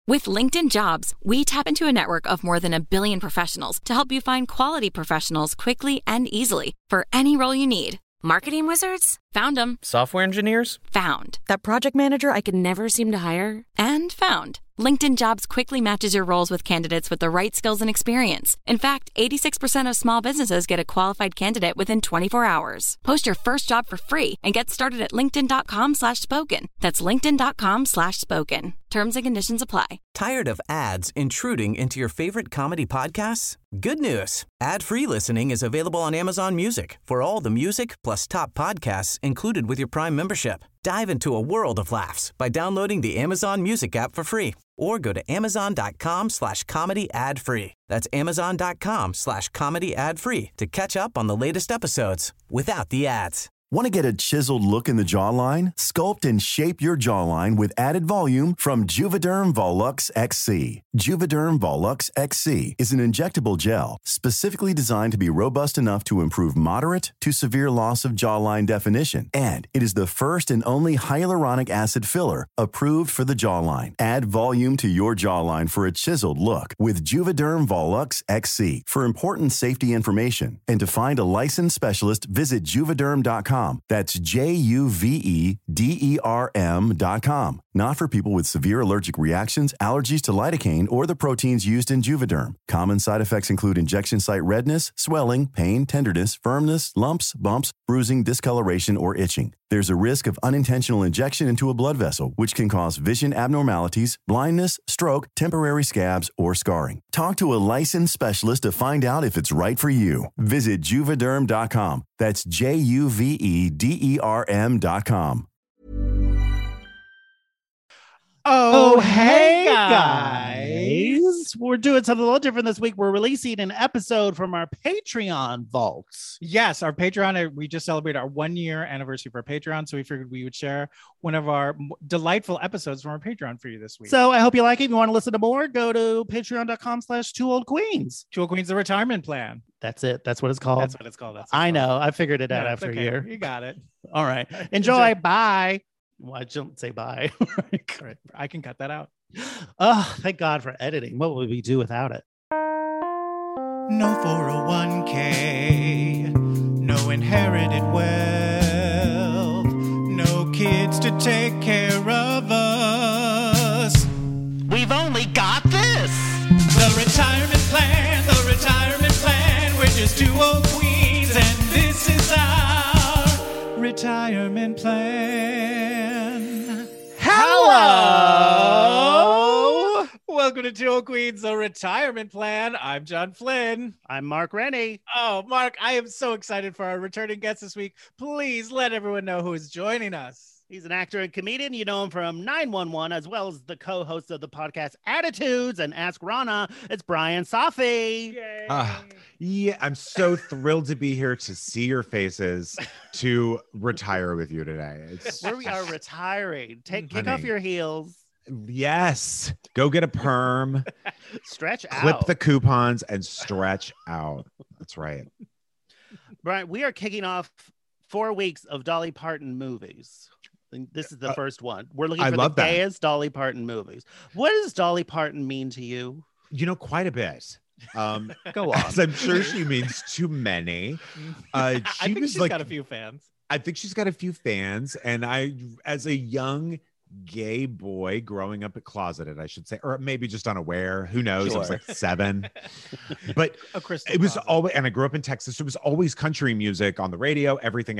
With LinkedIn Jobs, we tap into a network of more than 1 billion professionals to help you find quality professionals quickly and easily for any role you need. Marketing wizards? Found them. Software engineers? Found. That project manager I could never seem to hire? And found. LinkedIn Jobs quickly matches your roles with candidates with the right skills and experience. In fact, 86% of small businesses get a qualified candidate within 24 hours. Post your first job for free and get started at linkedin.com/spoken. That's linkedin.com/spoken. Terms and conditions apply. Tired of ads intruding into your favorite comedy podcasts? Good news. Ad-free listening is available on Amazon Music for all the music plus top podcasts included with your Prime membership. Dive into a world of laughs by downloading the Amazon Music app for free or go to amazon.com/comedy ad-free. That's amazon.com/comedy ad-free to catch up on the latest episodes without the ads. Want to get a chiseled look in the jawline? Sculpt and shape your jawline with added volume from Juvederm Volux XC. Juvederm Volux XC is an injectable gel specifically designed to be robust enough to improve moderate to severe loss of jawline definition. And it is the first and only hyaluronic acid filler approved for the jawline. Add volume to your jawline for a chiseled look with Juvederm Volux XC. For important safety information and to find a licensed specialist, visit juvederm.com. That's JUVEDERM.com. Not for people with severe allergic reactions, allergies to lidocaine, or the proteins used in Juvederm. Common side effects include injection site redness, swelling, pain, tenderness, firmness, lumps, bumps, bruising, discoloration, or itching. There's a risk of unintentional injection into a blood vessel, which can cause vision abnormalities, blindness, stroke, temporary scabs, or scarring. Talk to a licensed specialist to find out if it's right for you. Visit Juvederm.com. That's JUVEDERM.com. Oh, hey guys. We're doing something a little different this week. We're releasing an episode from our Patreon vaults. Yes, our Patreon, we just celebrated our 1-year anniversary for Patreon, so we figured we would share one of our delightful episodes from our Patreon for you this week. So I hope you like it. If you want to listen to more, go to patreon.com/twooldqueens. Two Old Queens, the retirement plan. That's it. That's what it's called. That's what it's called. I know. I figured it out after a year. You got it. All right. Enjoy. Bye. Well, I don't say bye. Right. I can cut that out. Oh, thank God for editing. What would we do without it? No 401k, no inherited wealth, no kids to take care of us. We've only got this. The retirement plan, the retirement plan. We're just two old queens and this is our retirement plan. Hello. Welcome to Two Old Queens, the retirement plan. I'm John Flynn. I'm Mark Rennie. Oh, Mark, I am so excited for our returning guest this week. Please let everyone know who is joining us. He's an actor and comedian. You know him from 911, as well as the co-host of the podcast Attitudes and Ask Rana. It's Brian Safi. Yeah, I'm so thrilled to be here to see your faces, to retire with you today. Where we are retiring. Kick off your heels. Yes. Go get a perm. Stretch out. Clip the coupons and stretch out. That's right. Brian, we are kicking off 4 weeks of Dolly Parton movies. This is the first one. We're looking for the gayest Dolly Parton movies. What does Dolly Parton mean to you? You know, quite a bit. Go on. As I'm sure she means too many. I think she's got a few fans. I think she's got a few fans. And I, as a young gay boy growing up closeted, I should say, or maybe just unaware, who knows? Sure. I was like 7. But it was always, and I grew up in Texas, so it was always country music on the radio, everything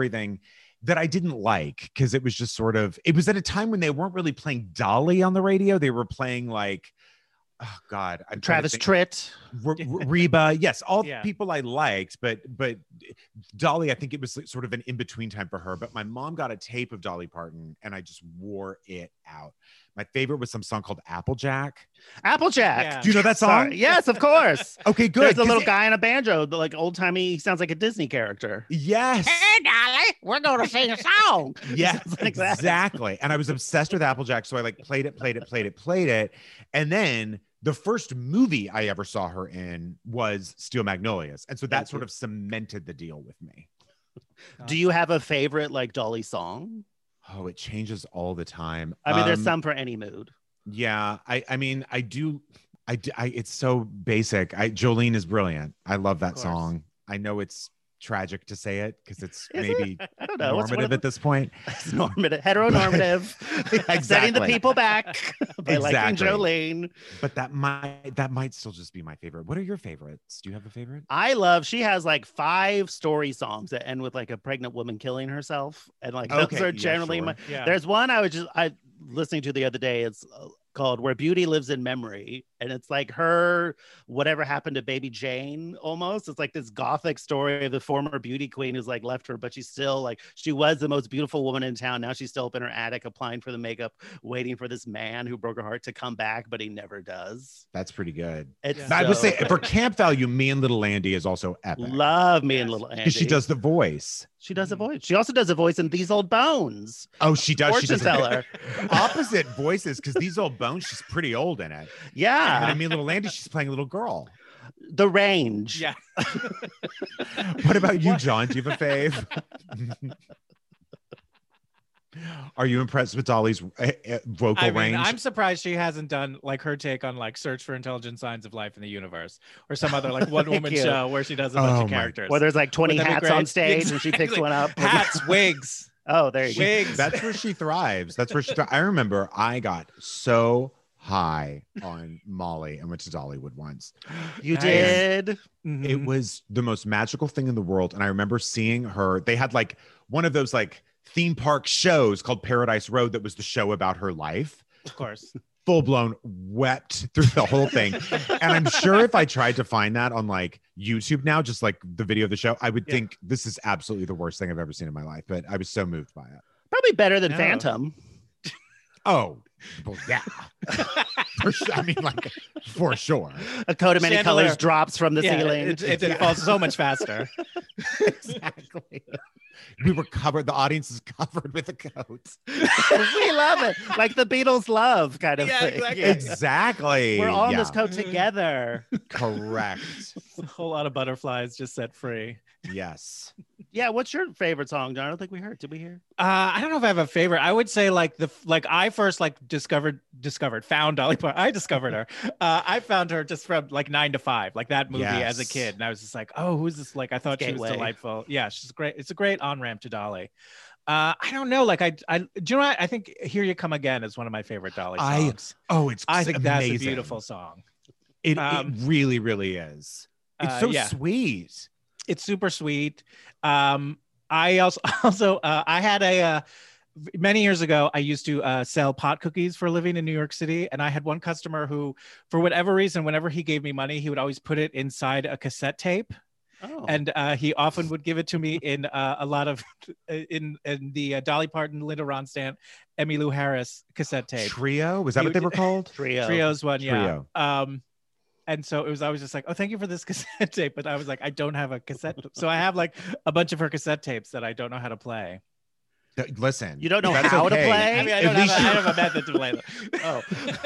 that I didn't like, because it was just sort of, it was at a time when they weren't really playing Dolly on the radio. They were playing like, oh God, I'm Travis Tritt, Reba, yes, all people I liked, but Dolly, I think it was sort of an in-between time for her. But my mom got a tape of Dolly Parton and I just wore it out. My favorite was some song called Applejack. Yeah. Do you know that song? Sorry. Yes, of course. Okay, good. There's a little guy on a banjo, like old-timey, he sounds like a Disney character. Yes. Hey, Dolly, we're going to sing a song. Yes, exactly. And I was obsessed with Applejack, so I like played it. And then the first movie I ever saw her in was Steel Magnolias. And so that sort of cemented the deal with me. Do you have a favorite like Dolly song? Oh, it changes all the time. I mean, there's some for any mood. Yeah, I mean, it's so basic. Jolene is brilliant. I love that song. I know it's tragic to say it because it's maybe I don't know. normative at this point. It's normative, heteronormative. Exactly. Setting the people back by liking Jolene. But that might still just be my favorite. What are your favorites? Do you have a favorite? She has like 5 story songs that end with like a pregnant woman killing herself, and like those are generally There's one I listening to the other day. It's called Where Beauty Lives in Memory, and it's like her whatever happened to Baby Jane. Almost, it's like this gothic story of the former beauty queen who's like left her, but she's still like, she was the most beautiful woman in town. Now she's still up in her attic applying for the makeup, waiting for this man who broke her heart to come back, but he never does. That's pretty good. I would say for camp value, Me and Little Andy is also epic. Love Me and Little Andy. She does the voice. She does a voice. She also does a voice in These Old Bones. Oh, she does. Fortune teller. Opposite voices, because These Old Bones, she's pretty old in it. Yeah. And I mean, Little Andy, she's playing a little girl. The range. Yeah. What about you, John? Do you have a fave? Are you impressed with Dolly's vocal range? I'm surprised she hasn't done like her take on like Search for Intelligent Signs of Life in the Universe or some other like one woman show where she does a bunch of characters. Where there's like 20 hats on stage and she picks one up. Hats, wigs. Oh, there you go. That's where she thrives. I remember I got so high on Molly and went to Dollywood once. You did? Mm-hmm. It was the most magical thing in the world. And I remember seeing her. They had like one of those like theme park shows called Paradise Road that was the show about her life. Of course. Full blown wept through the whole thing. And I'm sure if I tried to find that on like YouTube now, just like the video of the show, I would think this is absolutely the worst thing I've ever seen in my life. But I was so moved by it. Probably better than Phantom. Oh, well, yeah. For sure. I mean, like, for sure. A coat of many colors drops from the ceiling. It falls so much faster. Exactly. We were covered. The audience is covered with a coat. We love it. Like the Beatles love kind of thing. Exactly. Exactly. We're all in this coat together. Correct. A whole lot of butterflies just set free. Yes. Yeah. What's your favorite song, John? I don't think we heard. Did we hear? I don't know if I have a favorite. I would say like I first like found Dolly Parton. I discovered her. I found her just from like 9 to 5, like that movie as a kid. And I was just like, oh, who's this? Like, I thought she was delightful. Yeah, she's great. It's a great on-ramp to Dolly. I don't know. Like do you know what? I think Here You Come Again is one of my favorite Dolly songs. I think amazing. That's a beautiful song. It really, really is. It's so sweet. It's super sweet. I also I had many years ago, I used to sell pot cookies for a living in New York City. And I had one customer who, for whatever reason, whenever he gave me money, he would always put it inside a cassette tape. Oh. And he often would give it to me in a lot of in the Dolly Parton, Linda Ronstadt, Emmylou Harris cassette tape. Trio? Was that what they were called? Trio's one, yeah. And so it was always just like, oh, thank you for this cassette tape. But I was like, I don't have a cassette. So I have like a bunch of her cassette tapes that I don't know how to play. Listen, you don't know how to play? I mean, I don't have a method to play them. Oh.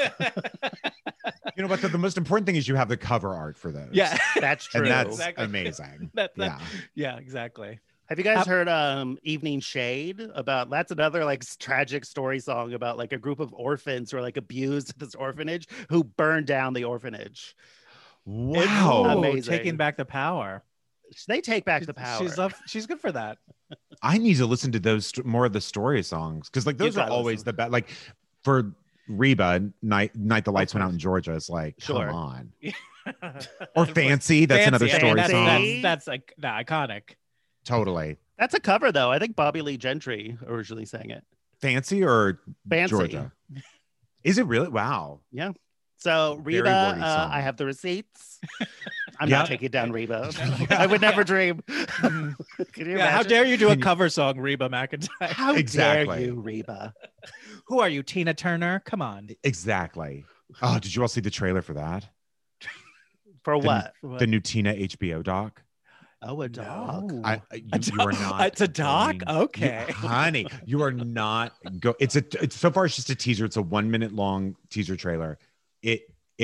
You know what? The most important thing is you have the cover art for those. Yeah, that's true. And that's amazing. Yeah, exactly. Have you guys heard Evening Shade? That's another like tragic story song about like a group of orphans who are like abused at this orphanage who burned down the orphanage. Wow. Amazing. Taking back the power. They take back the power. She's good for that. I need to listen to those more of the story songs because like those are always the best. Like for Reba, Night the Lights Went Out in Georgia is like, come on. Or Fancy. That's another story song. That's like iconic. Totally. That's a cover though. I think Bobby Lee Gentry originally sang it. Fancy or Fancy. Georgia? Is it really? Wow. Yeah. So Reba, I have the receipts. I'm not taking down Reba. I would never dream. Can you imagine? How dare you do a cover song, Reba McEntire? How dare you, Reba? Who are you, Tina Turner? Come on. Exactly. Oh, did you all see the trailer for that? For what? The new Tina HBO doc. Oh, a doc. You are not. It's a doc. Okay, honey, you are not. It's so far. It's just a teaser. It's a 1 minute long teaser trailer. It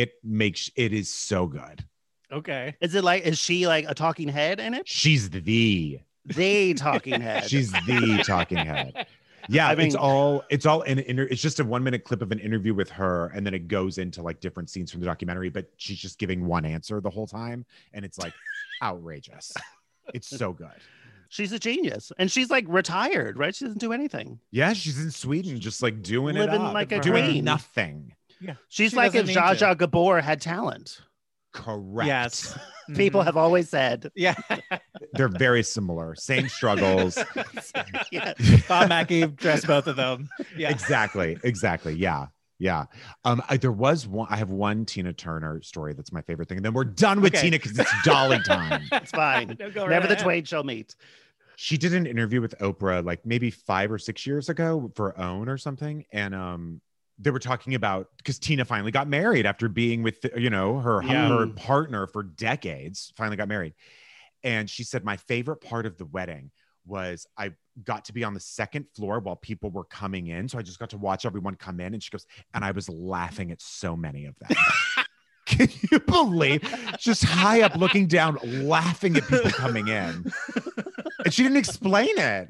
is so good. Okay. Is she like a talking head in it? She's the talking head. She's the talking head. Yeah, I mean, it's all it's just a 1-minute clip of an interview with her, and then it goes into like different scenes from the documentary, but she's just giving one answer the whole time, and it's like outrageous. It's so good. She's a genius, and she's like retired, right? She doesn't do anything. Yeah, she's in Sweden, just like doing living it up, like a doing queen. nothing. Yeah, she's like if Zsa Zsa Gabor had talent. Correct. Yes. People have always said. Yeah. They're very similar. Same struggles. Yeah. Bob Mackie dressed both of them. Yeah. Exactly. Yeah. There was one. I have one Tina Turner story that's my favorite thing, and then we're done with Tina because it's Dolly time. It's fine. Never the twain shall meet. She did an interview with Oprah like maybe 5 or 6 years ago for OWN or something, and they were talking about because Tina finally got married after being with her partner for decades. Finally got married, and she said my favorite part of the wedding was I got to be on the second floor while people were coming in, so I just got to watch everyone come in. And she goes, and I was laughing at so many of them. Can you believe? Just high up, looking down, laughing at people coming in, and she didn't explain it.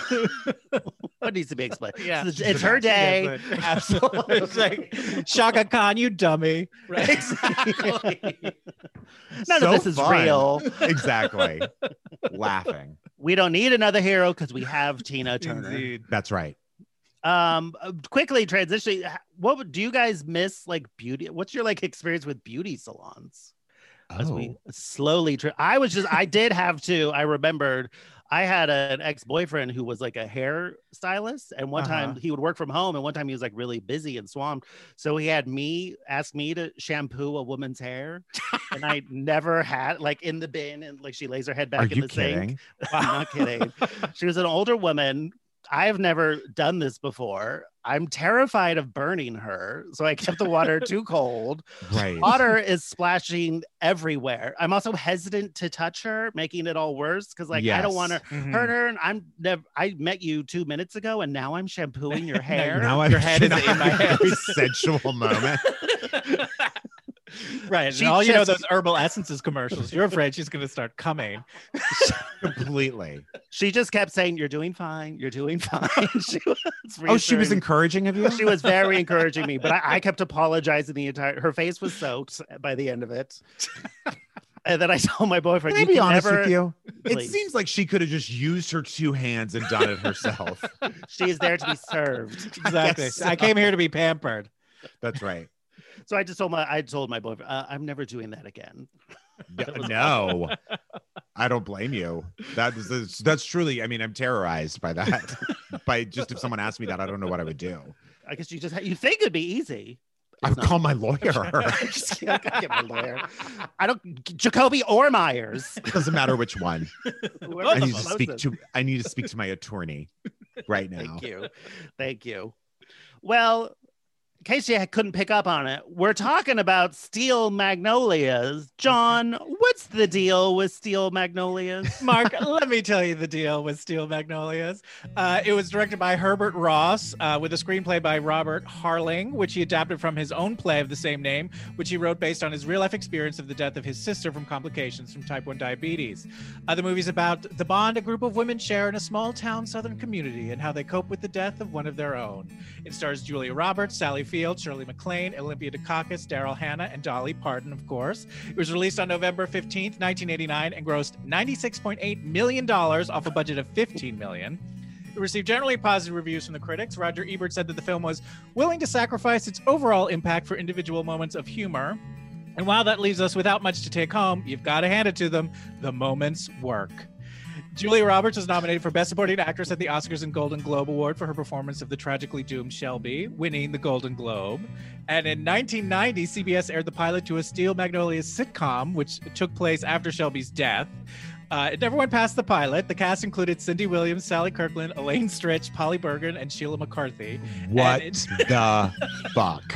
What needs to be explained? Yeah, it's her day. Absolutely. It's like Shaka Khan, you dummy. Right? Exactly. None of this is real. Exactly. Laughing. We don't need another hero because we have Tina Turner. Indeed. That's right. Quickly transitioning. What do you guys miss? Like beauty? What's your like experience with beauty salons? As we slowly, I did have to. I remembered. I had an ex-boyfriend who was like a hair stylist, and one time he would work from home, and one time he was like really busy and swamped, so he had me ask me to shampoo a woman's hair, and I never had, like, in the bin, and like she lays her head back in the sink. I'm not kidding. She was an older woman. I've never done this before. I'm terrified of burning her, so I kept the water too cold. Right. Water is splashing everywhere. I'm also hesitant to touch her, making it all worse because, like, I don't want to hurt her. And I met you 2 minutes ago, and now I'm shampooing your hair. Now your head is in my head. Very sensual moment. Right. And all you know, those herbal essences commercials. You're afraid she's going to start coming. Completely. She just kept saying, "You're doing fine. You're doing fine." She was encouraging of you? She was very encouraging me, but I kept apologizing the entire. Her face was soaked by the end of it. And then I told my boyfriend, "Can I be honest with you? Please. It seems like she could have just used her 2 hands and done it herself." She is there to be served. Exactly. I came here to be pampered. That's right. So I told my boyfriend, I'm never doing that again. No, I don't blame you. That's truly, I mean, I'm terrorized by that. If someone asked me that, I don't know what I would do. I guess you think it'd be easy. I would call my lawyer. I gotta get my lawyer. Jacoby or Myers. Doesn't matter which one. I need to speak to my attorney right now. Thank you. Well, in case you couldn't pick up on it, we're talking about Steel Magnolias. John, what's the deal with Steel Magnolias? Mark, let me tell you the deal with Steel Magnolias. It was directed by Herbert Ross with a screenplay by Robert Harling, which he adapted from his own play of the same name, which he wrote based on his real-life experience of the death of his sister from complications from type 1 diabetes. The movie's about the bond a group of women share in a small-town southern community and how they cope with the death of one of their own. It stars Julia Roberts, Sally Field, Shirley MacLaine, Olympia Dukakis, Daryl Hannah, and Dolly Parton, of course. It was released on November 15th, 1989, and grossed $96.8 million off a budget of $15 million. It received generally positive reviews from the critics. Roger Ebert said that the film was willing to sacrifice its overall impact for individual moments of humor. And while that leaves us without much to take home, you've got to hand it to them. The moments work. Julia Roberts was nominated for Best Supporting Actress at the Oscars and Golden Globe Award for her performance of the tragically doomed Shelby, winning the Golden Globe. And in 1990, CBS aired the pilot to a Steel Magnolias sitcom, which took place after Shelby's death. It never went past the pilot. The cast included Cindy Williams, Sally Kirkland, Elaine Stritch, Polly Bergen, and Sheila McCarthy. What the fuck?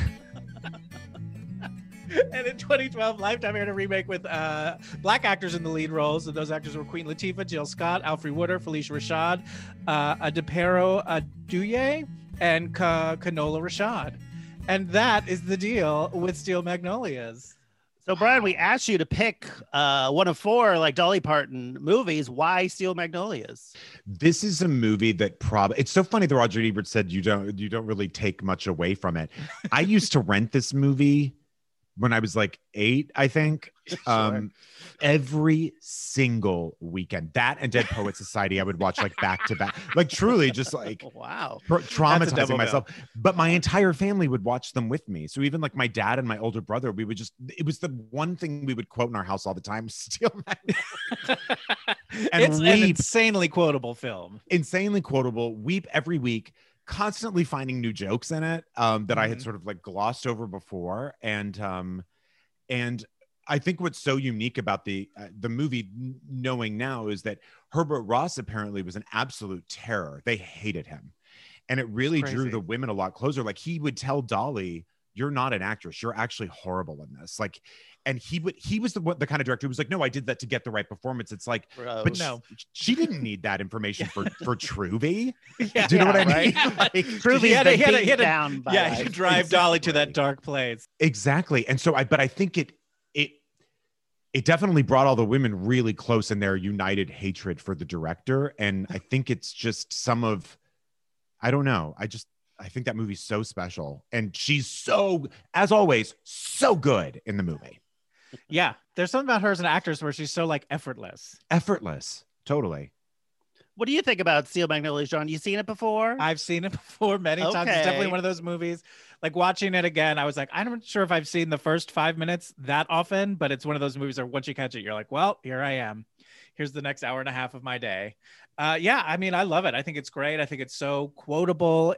And in 2012, Lifetime aired a remake with black actors in the lead roles. And those actors were Queen Latifah, Jill Scott, Alfre Woodard, Felicia Rashad, Adepero Aduye, and Kanola Rashad. And that is the deal with Steel Magnolias. So, Brian, we asked you to pick one of 4 like Dolly Parton movies. Why Steel Magnolias? This is a movie that probably, it's so funny that Roger Ebert said you don't really take much away from it. I used to rent this movie when I was like 8, I think. Sure. Every single weekend, that and Dead Poets Society I would watch like back to back, like truly just like wow, traumatizing myself. But my entire family would watch them with me. So even like my dad and my older brother, we would just, it was the one thing we would quote in our house all the time, Steel Magnolias. And it's an insanely quotable film. Insanely quotable, weep every week, constantly finding new jokes in it that I had sort of like glossed over before. And I think what's so unique about the movie, knowing now, is that Herbert Ross apparently was an absolute terror. They hated him. And it really drew the women a lot closer. Like he would tell Dolly, you're not an actress. You're actually horrible in this. Like, and he was the kind of director who was like, no, I did that to get the right performance. It's like, but no, she didn't need that information for Truvy. Yeah, do you know what I mean? Like, Truvy had to down by he could drive Dolly to that dark place. Exactly. And so but I think it definitely brought all the women really close in their united hatred for the director. And I think it's just I don't know. I think that movie's so special. And she's so, as always, so good in the movie. Yeah. There's something about her as an actress where she's so like effortless. Totally. What do you think about Steel Magnolias, John? You seen it before? I've seen it before many times. It's definitely one of those movies. Like watching it again, I was like, I'm not sure if I've seen the first 5 minutes that often, but it's one of those movies where once you catch it, you're like, well, here I am. Here's the next hour and a half of my day. Yeah, I mean, I love it. I think it's great. I think it's so quotable.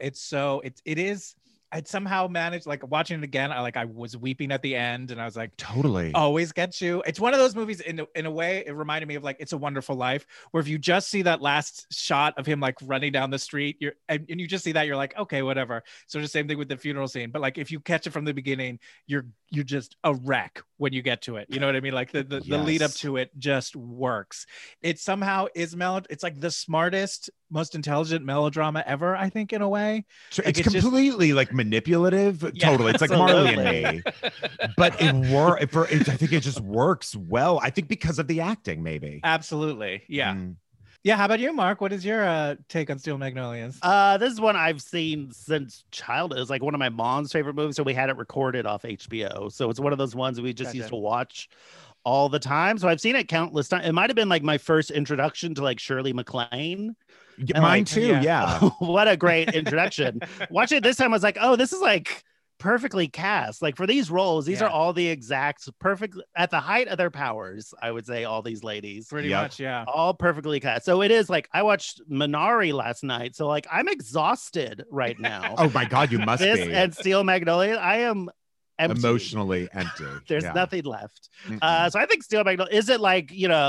I'd somehow managed, like watching it again, I was weeping at the end, and I was like, totally, always gets you. It's one of those movies in a way, it reminded me of like It's a Wonderful Life, where if you just see that last shot of him like running down the street, and you just see that, you're like, okay, whatever. So the same thing with the funeral scene. But like if you catch it from the beginning, you're just a wreck when you get to it. You know what I mean? Like the lead up to it just works. It somehow is it's like the smartest, most intelligent melodrama ever, I think, in a way. So like, it's completely just like manipulative. Yeah, totally. It's like Marley and Me. But I think it just works well. I think because of the acting, maybe. Absolutely. Yeah. Yeah. How about you, Mark? What is your take on Steel Magnolias? This is one I've seen since childhood. It's like one of my mom's favorite movies. So we had it recorded off HBO. So it's one of those ones we just used to watch all the time. So I've seen it countless times. It might have been like my first introduction to like Shirley MacLaine. Mine too. Yeah. What a great introduction. Watching it this time, I was like, oh, this is like perfectly cast. Like for these roles, these are all the exact perfect at the height of their powers. I would say all these ladies pretty much. Yeah. All perfectly cast. So it is like, I watched Minari last night. So like I'm exhausted right now. Oh my God, you must be. And Steel Magnolias, I am empty. Emotionally empty. There's nothing left. So I think Steel Magnolias, is it like,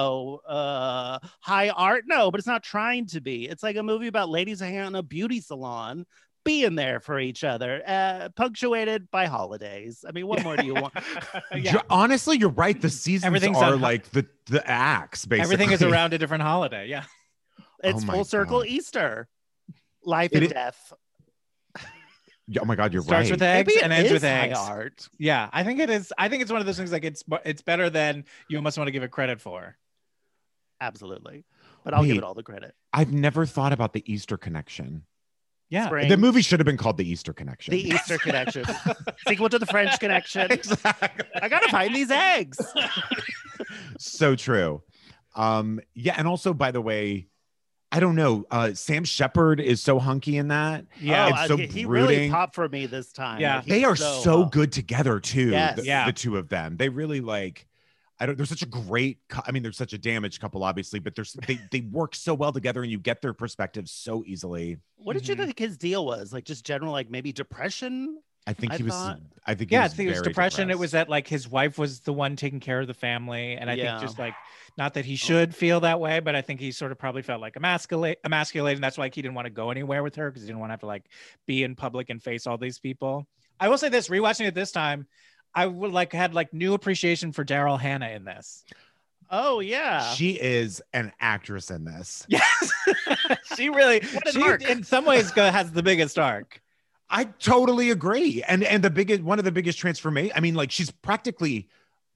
high art? No, but it's not trying to be. It's like a movie about ladies hanging out in a beauty salon, being there for each other, punctuated by holidays. I mean, what more do you want? Honestly, you're right. The seasons are like the acts, basically. Everything is around a different holiday. Yeah. It's full circle Easter. Life and death. Oh my God, you're Starts right. with eggs and ends with eggs. Art. Yeah, I think it is. I think it's one of those things like it's better than you almost want to give it credit for. Absolutely. But I'll give it all the credit. I've never thought about the Easter connection. Yeah. Spring. The movie should have been called The Easter Connection. The Easter Connection. Sequel to The French Connection. Exactly. I gotta find these eggs. So true. Yeah, and also, by the way, I don't know. Sam Shepard is so hunky in that. Yeah, so he really popped for me this time. Yeah, like, they are so good together too. Yes. The two of them. They really like. They're such a great. They're such a damaged couple, obviously, but they work so well together, and you get their perspectives so easily. What did you think his deal was? Like just general, like maybe depression. I think he was it was depression. Depressed. It was that like his wife was the one taking care of the family, and I think just like, not that he should feel that way, but I think he sort of probably felt like emasculated, and that's why he didn't want to go anywhere with her, because he didn't want to have to like be in public and face all these people. I will say this: rewatching it this time, I would had new appreciation for Daryl Hannah in this. Oh yeah, she is an actress in this. Yes, she in some ways has the biggest arc. I totally agree. And one of the biggest transformations. I mean, like she's practically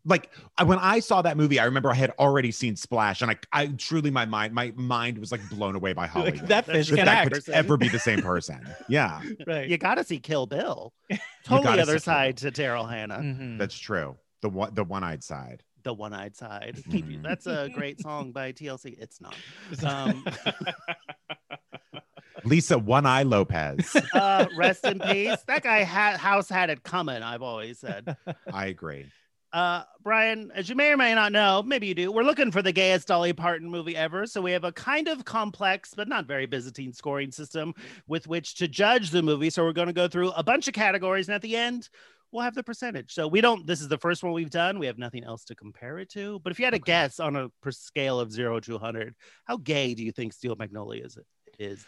Like when I saw that movie, I remember I had already seen Splash, and I truly, my mind was like blown away by Hollywood. Like, that fish that could ever be the same person. Yeah, right. You got to see Kill Bill. Totally other side to Daryl Hannah. Mm-hmm. That's true. The one-eyed side. The one-eyed side. That's a great song by TLC. It's not. Lisa One-Eye Lopez. Rest in peace. That guy house had it coming, I've always said. I agree. Brian, as you may or may not know, maybe you do, we're looking for the gayest Dolly Parton movie ever. So we have a kind of complex, but not very Byzantine scoring system with which to judge the movie. So we're going to go through a bunch of categories, and at the end, we'll have the percentage. So this is the first one we've done. We have nothing else to compare it to. But if you had a guess on a scale of 0 to 100, how gay do you think Steel Magnolias is?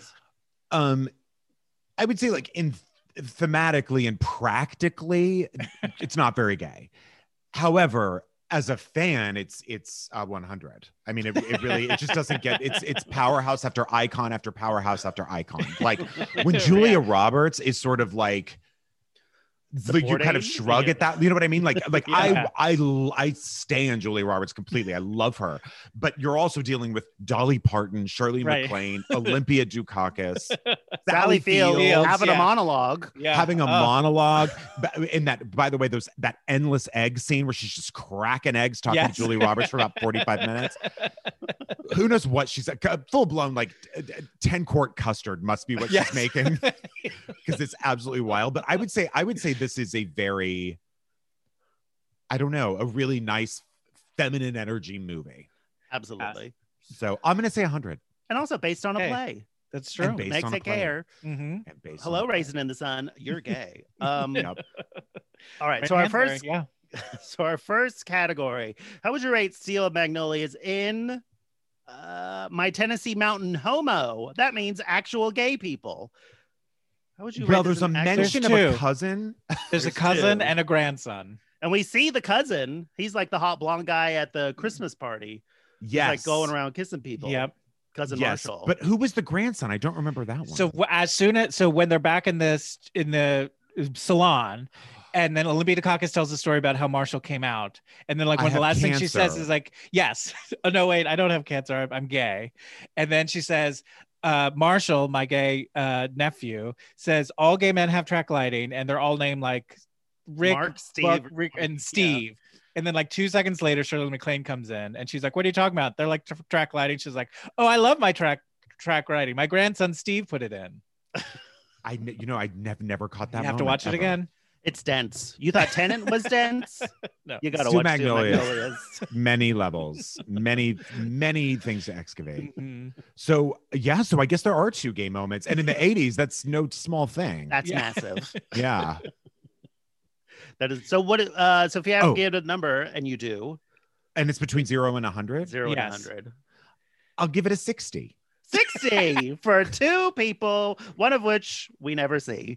I would say, like, in thematically and practically, it's not very gay. However, as a fan, it's 100. I mean, it really, it just doesn't get, it's powerhouse after icon after powerhouse after icon. Like when Julia Roberts is sort of like, you kind of shrug at that, you know what I mean? Like yeah. I stand Julia Roberts completely. I love her, but you're also dealing with Dolly Parton, Shirley MacLaine, Olympia Dukakis, Sally Fields having a monologue, having a monologue. In that, by the way, that endless egg scene where she's just cracking eggs, talking to Julia Roberts for about 45 minutes. Who knows what she's like? Full blown, like 10 quart custard must be what she's making, because it's absolutely wild. But I would say this is a very, I don't know, a really nice feminine energy movie. Absolutely. So I'm going to say 100. And also based on a play. That's true. Makes it gayer. Mm-hmm. Hello, Raisin in the Sun. You're gay. All right. Right, so our first category. How would you rate Steel Magnolias in My Tennessee Mountain Homo? That means actual gay people. How would you? Well, there's a mention of a cousin. There's a cousin and a grandson. And we see the cousin. He's like the hot blonde guy at the Christmas party. Yes. He's like going around kissing people. Yep. Cousin Marshall. But who was the grandson? I don't remember that one. So when they're back in the salon, and then Olympia Dukakis tells the story about how Marshall came out, and then like one of the last things she says is like, yes, oh no, wait, I don't have cancer, I'm gay. And then she says, Marshall, my gay nephew, says all gay men have track lighting, and they're all named like Rick, Mark, Steve, Rick, and Steve. Yeah. And then like 2 seconds later, Shirley MacLaine comes in, and she's like, "What are you talking about?" They're like track lighting. She's like, "Oh, I love my track lighting. My grandson Steve put it in." I've never caught that. You have to watch it again. It's dense. You thought Tenet was dense? No. You got to watch Magnolias. Many levels, many things to excavate. Mm-hmm. So I guess there are 2 gay moments, and in the 80s, that's no small thing. That's massive. Yeah. That is so. What? So if you have to give it a number, and you do, and it's between 0 and 100. 0 and 100. I'll give it a 60. 60 for 2 people, one of which we never see.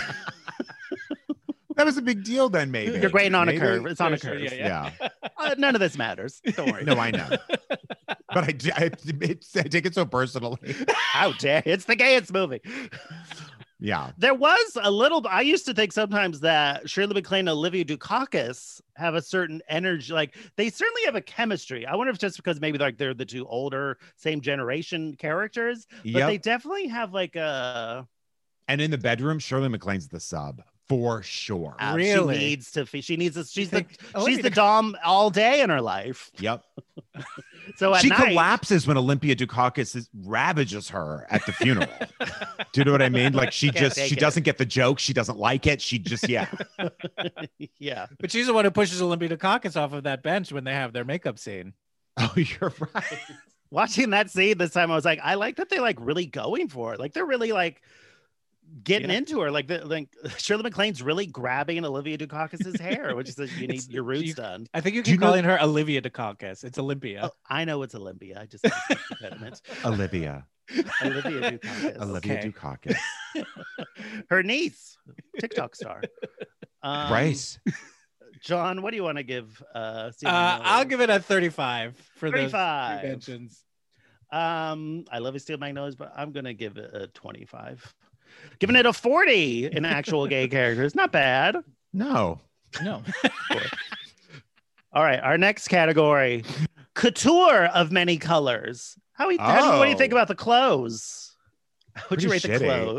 That was a big deal then, maybe. You're grading on a curve. It's on a curve. Yeah. None of this matters. Don't worry. No, I know. But I take it so personally. How dare. It's the gayest movie. Yeah. There was a little, I used to think sometimes that Shirley MacLaine and Olivia Dukakis have a certain energy. Like they certainly have a chemistry. I wonder if it's just because maybe like they're the 2 older, same generation characters, but they definitely have like a. And in the bedroom, Shirley MacLaine's the sub. For sure. Really? She's the dom all day in her life. Yep. So she collapses when Olympia Dukakis ravages her at the funeral. Do you know what I mean? Like she doesn't get the joke. She doesn't like it. She just, yeah. But she's the one who pushes Olympia Dukakis off of that bench when they have their makeup scene. Oh, you're right. Watching that scene this time, I was like, I like that they like really going for it. Like they're really like getting into her, like Shirley MacLaine's really grabbing Olivia Dukakis's hair, which is you need your roots done. I think you keep calling her Olivia Dukakis. It's Olympia. Oh, I know it's Olympia. I just Olivia Dukakis. Olivia Dukakis. Her niece, TikTok star. Right. John, what do you want to give? I'll give it a 35 for 35 those mentions. I love Steel Magnolias, but I'm gonna give it a 25. Giving it a 40 in actual gay characters. Not bad. No. All All right, our next category, couture of many colors. What do you think about the clothes? Would you rate the clothes?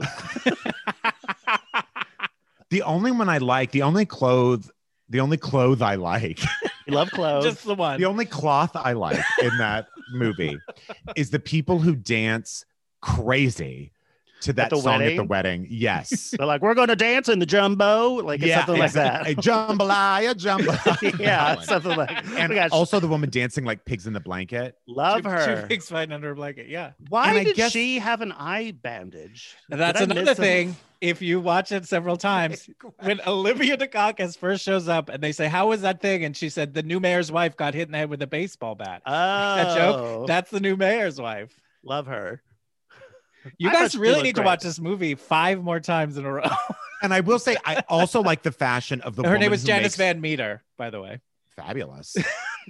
The only one I like, the only clothes I like. You love clothes. Just the one. The only cloth I like in that movie is the people who dance crazy to that song at the wedding. Yes. They're like, we're going to dance in the jumbo. Like something like that. A jambalaya, jambalaya. Yeah, something like that. And also the woman dancing like pigs in the blanket. Love her. Two pigs fighting under a blanket. Yeah. Why did she have an eye bandage? That's another thing. If you watch it several times, when Olivia Dukakis first shows up and they say, how was that thing? And she said, the new mayor's wife got hit in the head with a baseball bat. Oh. That joke? That's the new mayor's wife. Love her. You guys really need to watch this movie 5 more times in a row. And I will say, I also like the fashion of the Her name was Janice Van Meter, by the way. Fabulous.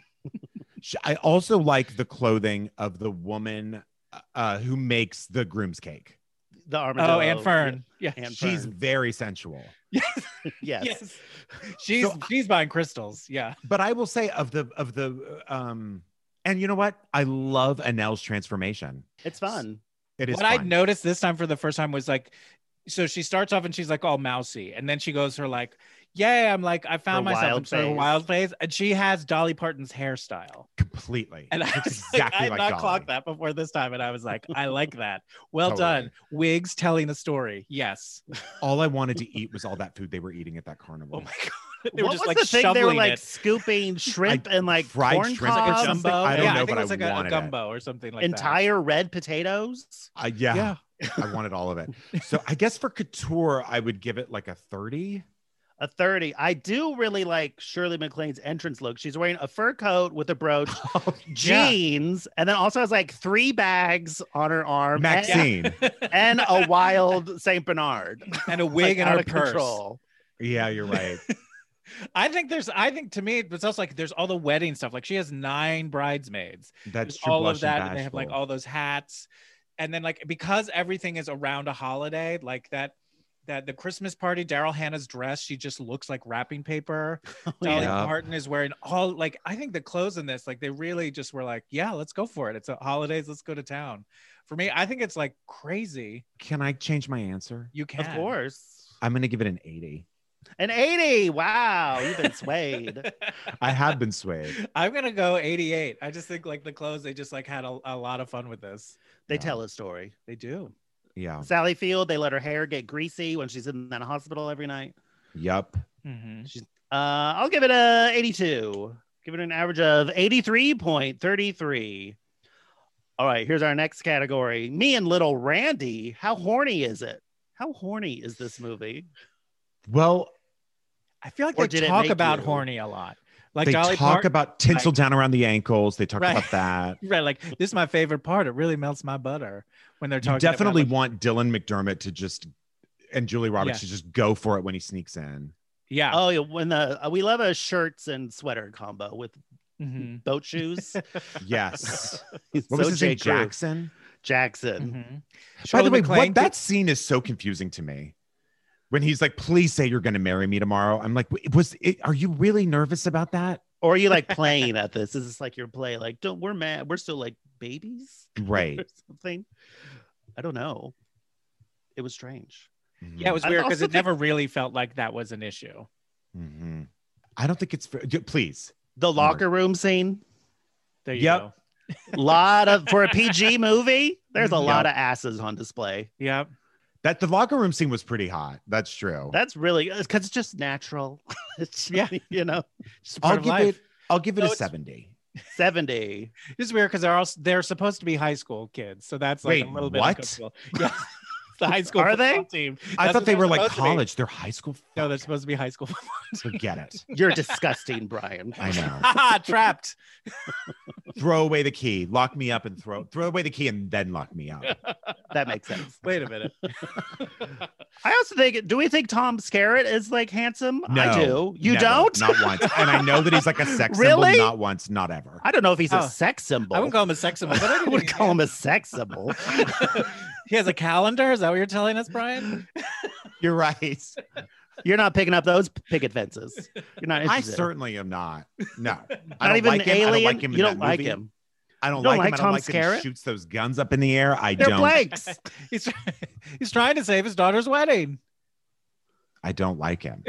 I also like the clothing of the woman who makes the groom's cake. The armadillo. Oh, Anne Fern. Yeah. She's very sensual. Yes. She's buying crystals. Yeah. But I will say of the and you know what? I love Annelle's transformation. It's fun. It is. What I noticed this time for the first time was like, so she starts off and she's like all mousy, and then she goes her like, yeah, I'm like, I found myself in sort of a wild phase, and she has Dolly Parton's hairstyle completely. And I was like, I had not clocked that before this time, and I was like, I like that. Well done, wigs telling a story. Yes. All I wanted to eat was all that food they were eating at that carnival. Oh my god. They what were just was like the thing they were like it. scooping shrimp and like fried corn shrimp, cobs? Like a jumbo. I don't know, I think but it was like wanted a gumbo or something like entire red potatoes. Yeah. I wanted all of it. So I guess for couture, I would give it like a 30. A 30. I do really like Shirley MacLaine's entrance look. She's wearing a fur coat with a brooch, jeans, and then also has like 3 bags on her arm. Maxine. And a wild St. Bernard. And a wig and her purse. Control. Yeah, you're right. I think to me, it's also like there's all the wedding stuff. Like she has 9 bridesmaids. That's true. All of that. And they have like all those hats. And then like, because everything is around a holiday, like that the Christmas party, Daryl Hannah's dress, she just looks like wrapping paper. Dolly Parton is wearing all like, I think the clothes in this, like they really just were like, yeah, let's go for it. It's holidays. Let's go to town. For me, I think it's like crazy. Can I change my answer? You can. Of course. I'm going to give it an 80. An 80. Wow. You've been swayed. I have been swayed. I'm going to go 88. I just think like the clothes, they just like had a lot of fun with this. They tell a story. They do. Yeah. Sally Field, they let her hair get greasy when she's in that hospital every night. Yep. Mm-hmm. I'll give it a 82. Give it an average of 83.33. All right, here's our next category. Me and Little Randy. How horny is it? How horny is this movie? Well, I feel like they talk about horny a lot. Like they Dolly talk Parton, about tinsel down around the ankles. They talk about that. Right. Like, this is my favorite part. It really melts my butter when they're talking. You definitely want Dylan McDermott to just, and Julie Roberts to just go for it when he sneaks in. Yeah. Oh, yeah. When we love a shirts and sweater combo with boat shoes. Yes. What was his name? Jackson? Jackson. By the way, that scene is so confusing to me. When he's like, please say you're going to marry me tomorrow. I'm like, are you really nervous about that? Or are you like playing at this? Is this like your play? Like, we're mad. We're still like babies. Right. Or something. I don't know. It was strange. Mm-hmm. Yeah, it was weird because it never really felt like that was an issue. Mm-hmm. I don't think it's fair. Please. The locker room scene. There you go. For a PG movie, there's a lot of asses on display. Yep. That the locker room scene was pretty hot. That's true. That's really because it's just natural. It's you know. I'll give it a 70. 70. This is weird because they're supposed to be high school kids, so that's like a little bit uncomfortable. Yeah. The high school team. I thought they were like college. They're high school. No, they're supposed to be high school. Forget it. You're disgusting, Brian. I know. Trapped. Throw away the key. Lock me up and throw away the key and then lock me up. That makes sense. Wait a minute. I also think, do we think Tom Skerritt is like handsome? No, I do. You never, don't? Not once. And I know that he's like a sex really? symbol. Not once, not ever. I don't know if he's a sex symbol. I wouldn't call him a sex symbol, but I would call him a sex symbol. He has a calendar. Is that what you're telling us, Brian? You're right. You're not picking up those picket fences. You're not interested. I certainly am not. No. Not even like Alien? I don't like him you don't like him. I don't like him. him. I don't like that he shoots those guns up in the air. They're don't. blanks. He's trying to save his daughter's wedding. I don't like him.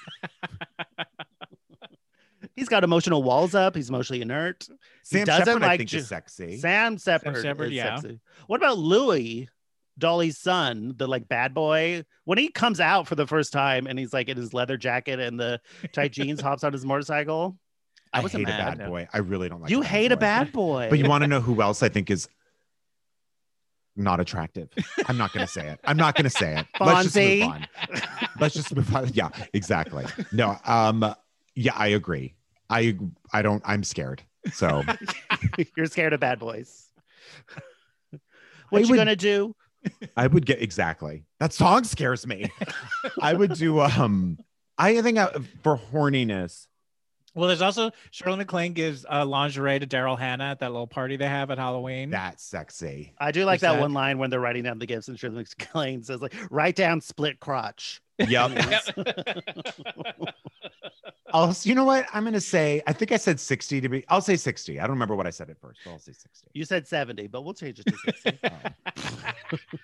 He's got emotional walls up. He's emotionally inert. Sam Shepard, I think, is sexy. Sam Shepard is sexy. What about Louis, Dolly's son, the like bad boy? When he comes out for the first time and he's like in his leather jacket and the tight jeans, hops on his motorcycle. I hate a bad boy. I really don't like. You hate a bad boy. But you want to know who else I think is not attractive? I'm not going to say it. Fonzie. Let's just move on. Yeah, exactly. No. Yeah, I agree. I'm scared. So you're scared of bad boys. What you gonna do? I would get exactly. That song scares me. I would do. I think for horniness. Well, there's also Shirley MacLaine gives lingerie to Daryl Hannah at that little party they have at Halloween. That's sexy. I do like that one line when they're writing down the gifts and Shirley MacLaine says like, write down split crotch. Yep. You know what? I'm going to say, I think I said 60 to be, I'll say 60. I don't remember what I said at first, but I'll say 60. You said 70, but we'll change it to 60.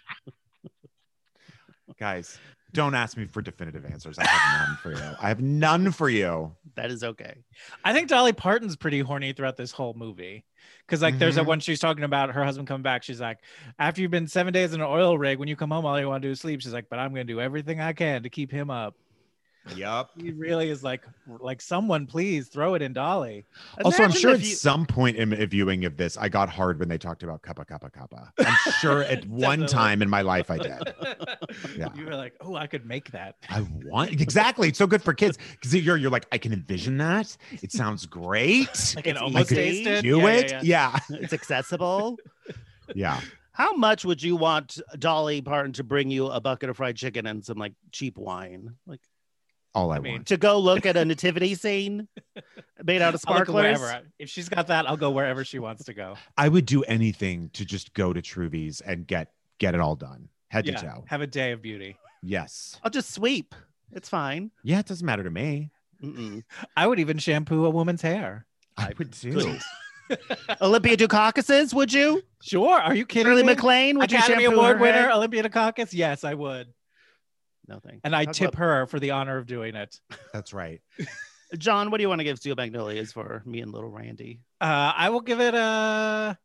Guys, don't ask me for definitive answers. I have none for you. That is okay. I think Dolly Parton's pretty horny throughout this whole movie. Because like there's when she's talking about her husband coming back, she's like, after you've been 7 days in an oil rig, when you come home, all you want to do is sleep. She's like, but I'm going to do everything I can to keep him up. Yep. He really is like someone please throw it in Dolly. Also, I'm sure at some point in a viewing of this, I got hard when they talked about Kappa Kappa Kappa. I'm sure at one time in my life I did. Yeah. You were like, oh, I could make that. I want exactly. It's so good for kids because you're like, I can envision that. It sounds great. I can almost taste it. Do it. Yeah. It's accessible. Yeah. How much would you want Dolly Parton to bring you a bucket of fried chicken and some like cheap wine? Like all I want. To go look at a nativity scene made out of sparklers. If she's got that, I'll go wherever she wants to go. I would do anything to just go to Truvies and get it all done, head to toe. Have a day of beauty. Yes. I'll just sweep. It's fine. Yeah, it doesn't matter to me. I would even shampoo a woman's hair. I would too. Olympia Dukakis's, would you? Sure. Are you kidding Shirley me? MacLaine, would Academy you shampoo Award her winner hair? Olympia Dukakis? Yes, I would. Nothing. And I tip her for the honor of doing it. That's right. John, what do you want to give Steel Magnolias for me and little Randy? I will give it I'll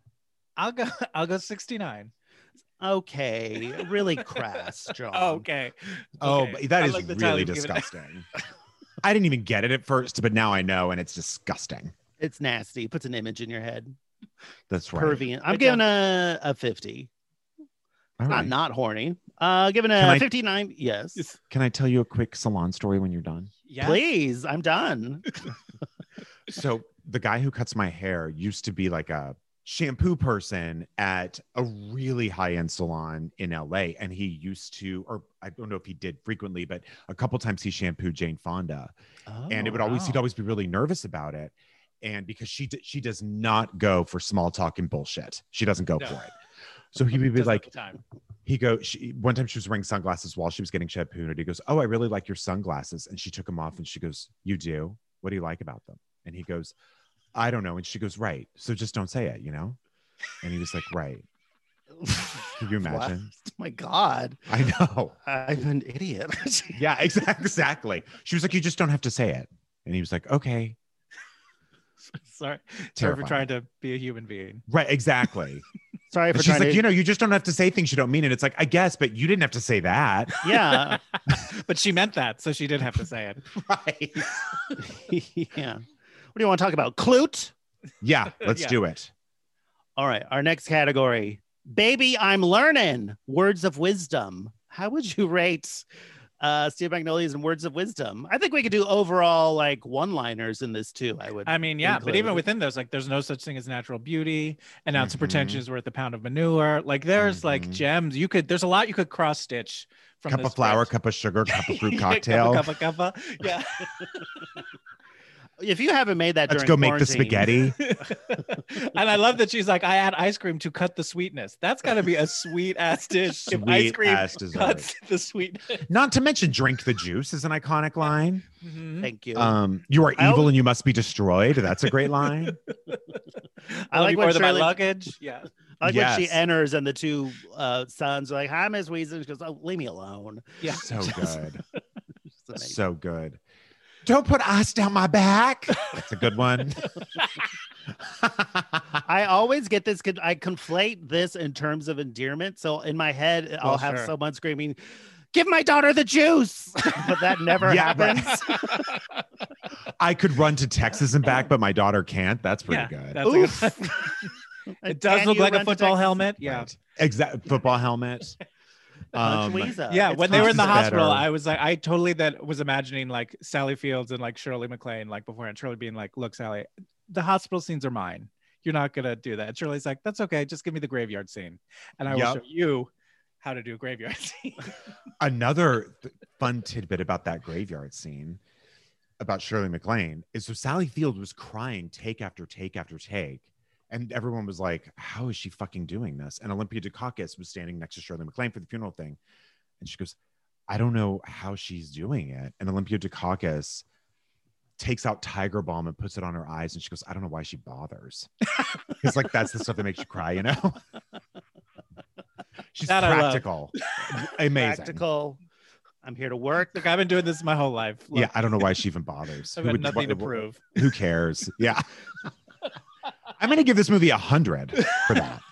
go 69. Okay, really crass, John. Okay. Oh, but that is really disgusting. I didn't even get it at first, but now I know, and it's disgusting. It's nasty. It puts an image in your head. That's right. Pervy. I'm giving a 50. Right. Not horny. Giving a 59. Yes. Can I tell you a quick salon story when you're done? Yeah. Please. I'm done. So the guy who cuts my hair used to be like a shampoo person at a really high-end salon in LA. And he used to, or I don't know if he did frequently, but a couple times he shampooed Jane Fonda. And it would he'd always be really nervous about it. And because she does not go for small talk and bullshit. She doesn't go for it. So he would be like, one time she was wearing sunglasses while she was getting shampooed. And he goes, oh, I really like your sunglasses. And she took them off and she goes, you do? What do you like about them? And he goes, I don't know. And she goes, right. So just don't say it, you know? And he was like, right. Can you imagine? Oh my God. I know. I'm an idiot. Yeah, exactly. She was like, you just don't have to say it. And he was like, okay. Sorry for trying to be a human being. Right, exactly. Sorry for she's like, you just don't have to say things you don't mean. And it's like, I guess, but you didn't have to say that. Yeah. But she meant that, so she did have to say it. Right. Yeah. What do you want to talk about? Clute? Yeah, let's do it. All right. Our next category. Baby, I'm learning. Words of wisdom. How would you rate Steel Magnolias and Words of Wisdom? I think we could do overall like one-liners in this too. I mean, yeah, but even within those, like there's no such thing as natural beauty, an ounce of pretension is worth a pound of manure. Like there's like gems. There's a lot you could cross stitch from cup of flour, cup of sugar, cup of fruit cocktail. Cup. Yeah. If you haven't made that, let's go make the spaghetti. And I love that she's like, I add ice cream to cut the sweetness. That's got to be a sweet ass dish. If ice cream cuts the sweetness. Not to mention, drink the juice is an iconic line. Mm-hmm. Thank you. You are evil and you must be destroyed. That's a great line. I like more than my luggage. Yeah. I like when she enters and the two sons are like, "Hi, Miss Weasley." She goes, "Oh, leave me alone." Yeah, so good, so good. Don't put ice down my back. That's a good one. I always get this. I conflate this in terms of endearment. So in my head, I'll have someone screaming, "Give my daughter the juice," but that never happens. I could run to Texas and back, but my daughter can't. That's pretty good. That's it does look like a football helmet. Yeah, right. Exactly. Football helmet. When they were in the hospital, I was like, I totally was imagining like Sally Fields and like Shirley MacLaine, like beforehand, Shirley being like, "Look, Sally, the hospital scenes are mine. You're not gonna do that." And Shirley's like, "That's okay. Just give me the graveyard scene, and I will show you how to do a graveyard scene." Another fun tidbit about that graveyard scene about Shirley MacLaine is so Sally Field was crying take after take after take. And everyone was like, how is she fucking doing this? And Olympia Dukakis was standing next to Shirley MacLaine for the funeral thing. And she goes, I don't know how she's doing it. And Olympia Dukakis takes out Tiger Balm and puts it on her eyes. And she goes, I don't know why she bothers. It's like, that's the stuff that makes you cry, you know? She's practical. Amazing. Practical. I'm here to work. Look, I've been doing this my whole life. Look. Yeah, I don't know why she even bothers. I've got nothing to prove. Who cares? Yeah. I'm going to give this movie 100 for that.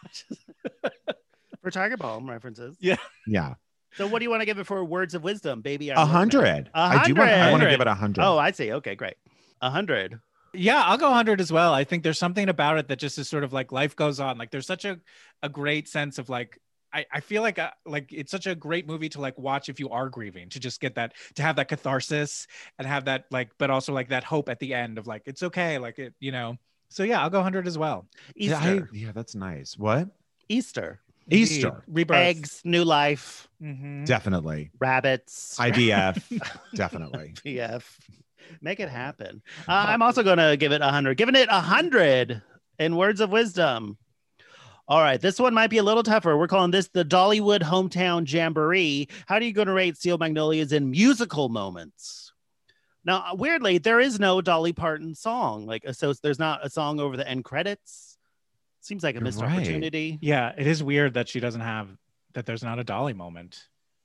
For Tiger Balm references. Yeah. Yeah. So what do you want to give it for words of wisdom, baby? 100. I want to give it 100. Oh, I see. Okay, great. 100. Yeah, I'll go 100 as well. I think there's something about it that just is sort of like life goes on. Like there's such a great sense of like, I feel like it's such a great movie to like watch if you are grieving, to just get that, to have that catharsis and have that like, but also like that hope at the end of like, it's okay. Like it, you know. So yeah, I'll go 100 as well. Easter. Yeah, that's nice. What? Easter. Rebirth. Eggs, new life. Mm-hmm. Definitely. Rabbits. IVF. Definitely. IVF. Make it happen. I'm also going to give it 100. Giving it 100 in words of wisdom. All right, this one might be a little tougher. We're calling this the Dollywood Hometown Jamboree. How are you going to rate Steel Magnolias in musical moments? Now, weirdly, there is no Dolly Parton song. Like, so there's not a song over the end credits. Seems like a missed opportunity. Yeah, it is weird that she doesn't have that. There's not a Dolly moment.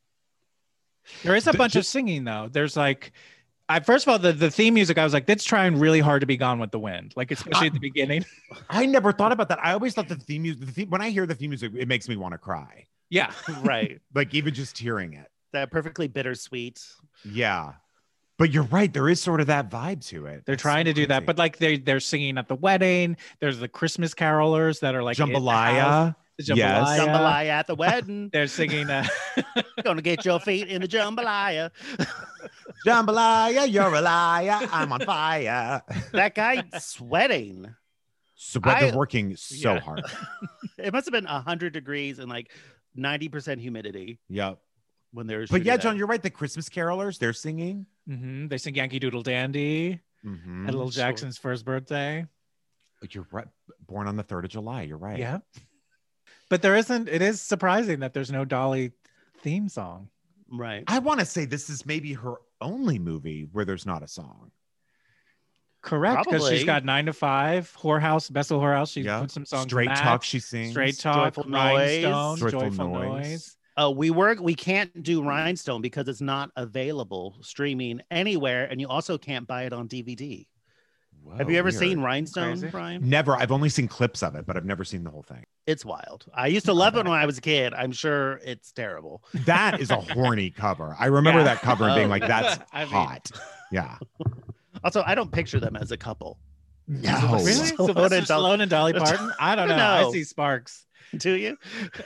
There is a bunch of singing though. There's like, first of all, the theme music. I was like, that's trying really hard to be Gone with the Wind. Like, especially at the beginning. I never thought about that. I always thought the theme music. When I hear the theme music, it makes me want to cry. Yeah, right. Like even just hearing it. That perfectly bittersweet. Yeah. But you're right. There is sort of that vibe to it. They're trying to do that, but like they're singing at the wedding. There's the Christmas carolers that are like jambalaya. Yes. Jambalaya at the wedding. They're singing. Gonna get your feet in the jambalaya. Jambalaya, you're a liar. I'm on fire. That guy sweating. So they're working so hard. It must have been 100 degrees and like 90% humidity. Yep. When they're but yeah, John, you're right. The Christmas carolers, they're singing. Mm-hmm. They sing Yankee Doodle Dandy at Little Jackson's first birthday. You're right. Born on the 3rd of July. You're right. Yeah. But there isn't. It is surprising that there's no Dolly theme song. Right. I want to say this is maybe her only movie where there's not a song. Correct, because she's got 9 to 5, Whorehouse, Bessel Whorehouse. She put some songs. Straight Talk, she sings. Straight Talk, Joyful Rhinestone, Noise. Joyful Noise. We can't do Rhinestone because it's not available streaming anywhere, and you also can't buy it on DVD. Whoa, have you ever seen Rhinestone, Crazy. Brian? Never. I've only seen clips of it, but I've never seen the whole thing. It's wild. I used to love it when I was a kid. I'm sure it's terrible. That is a horny cover. I remember that cover and being like, that's hot. Yeah. Also, I don't picture them as a couple. No. Really? Sylvester Stallone and Dolly Parton? I don't know. I see sparks. Do you?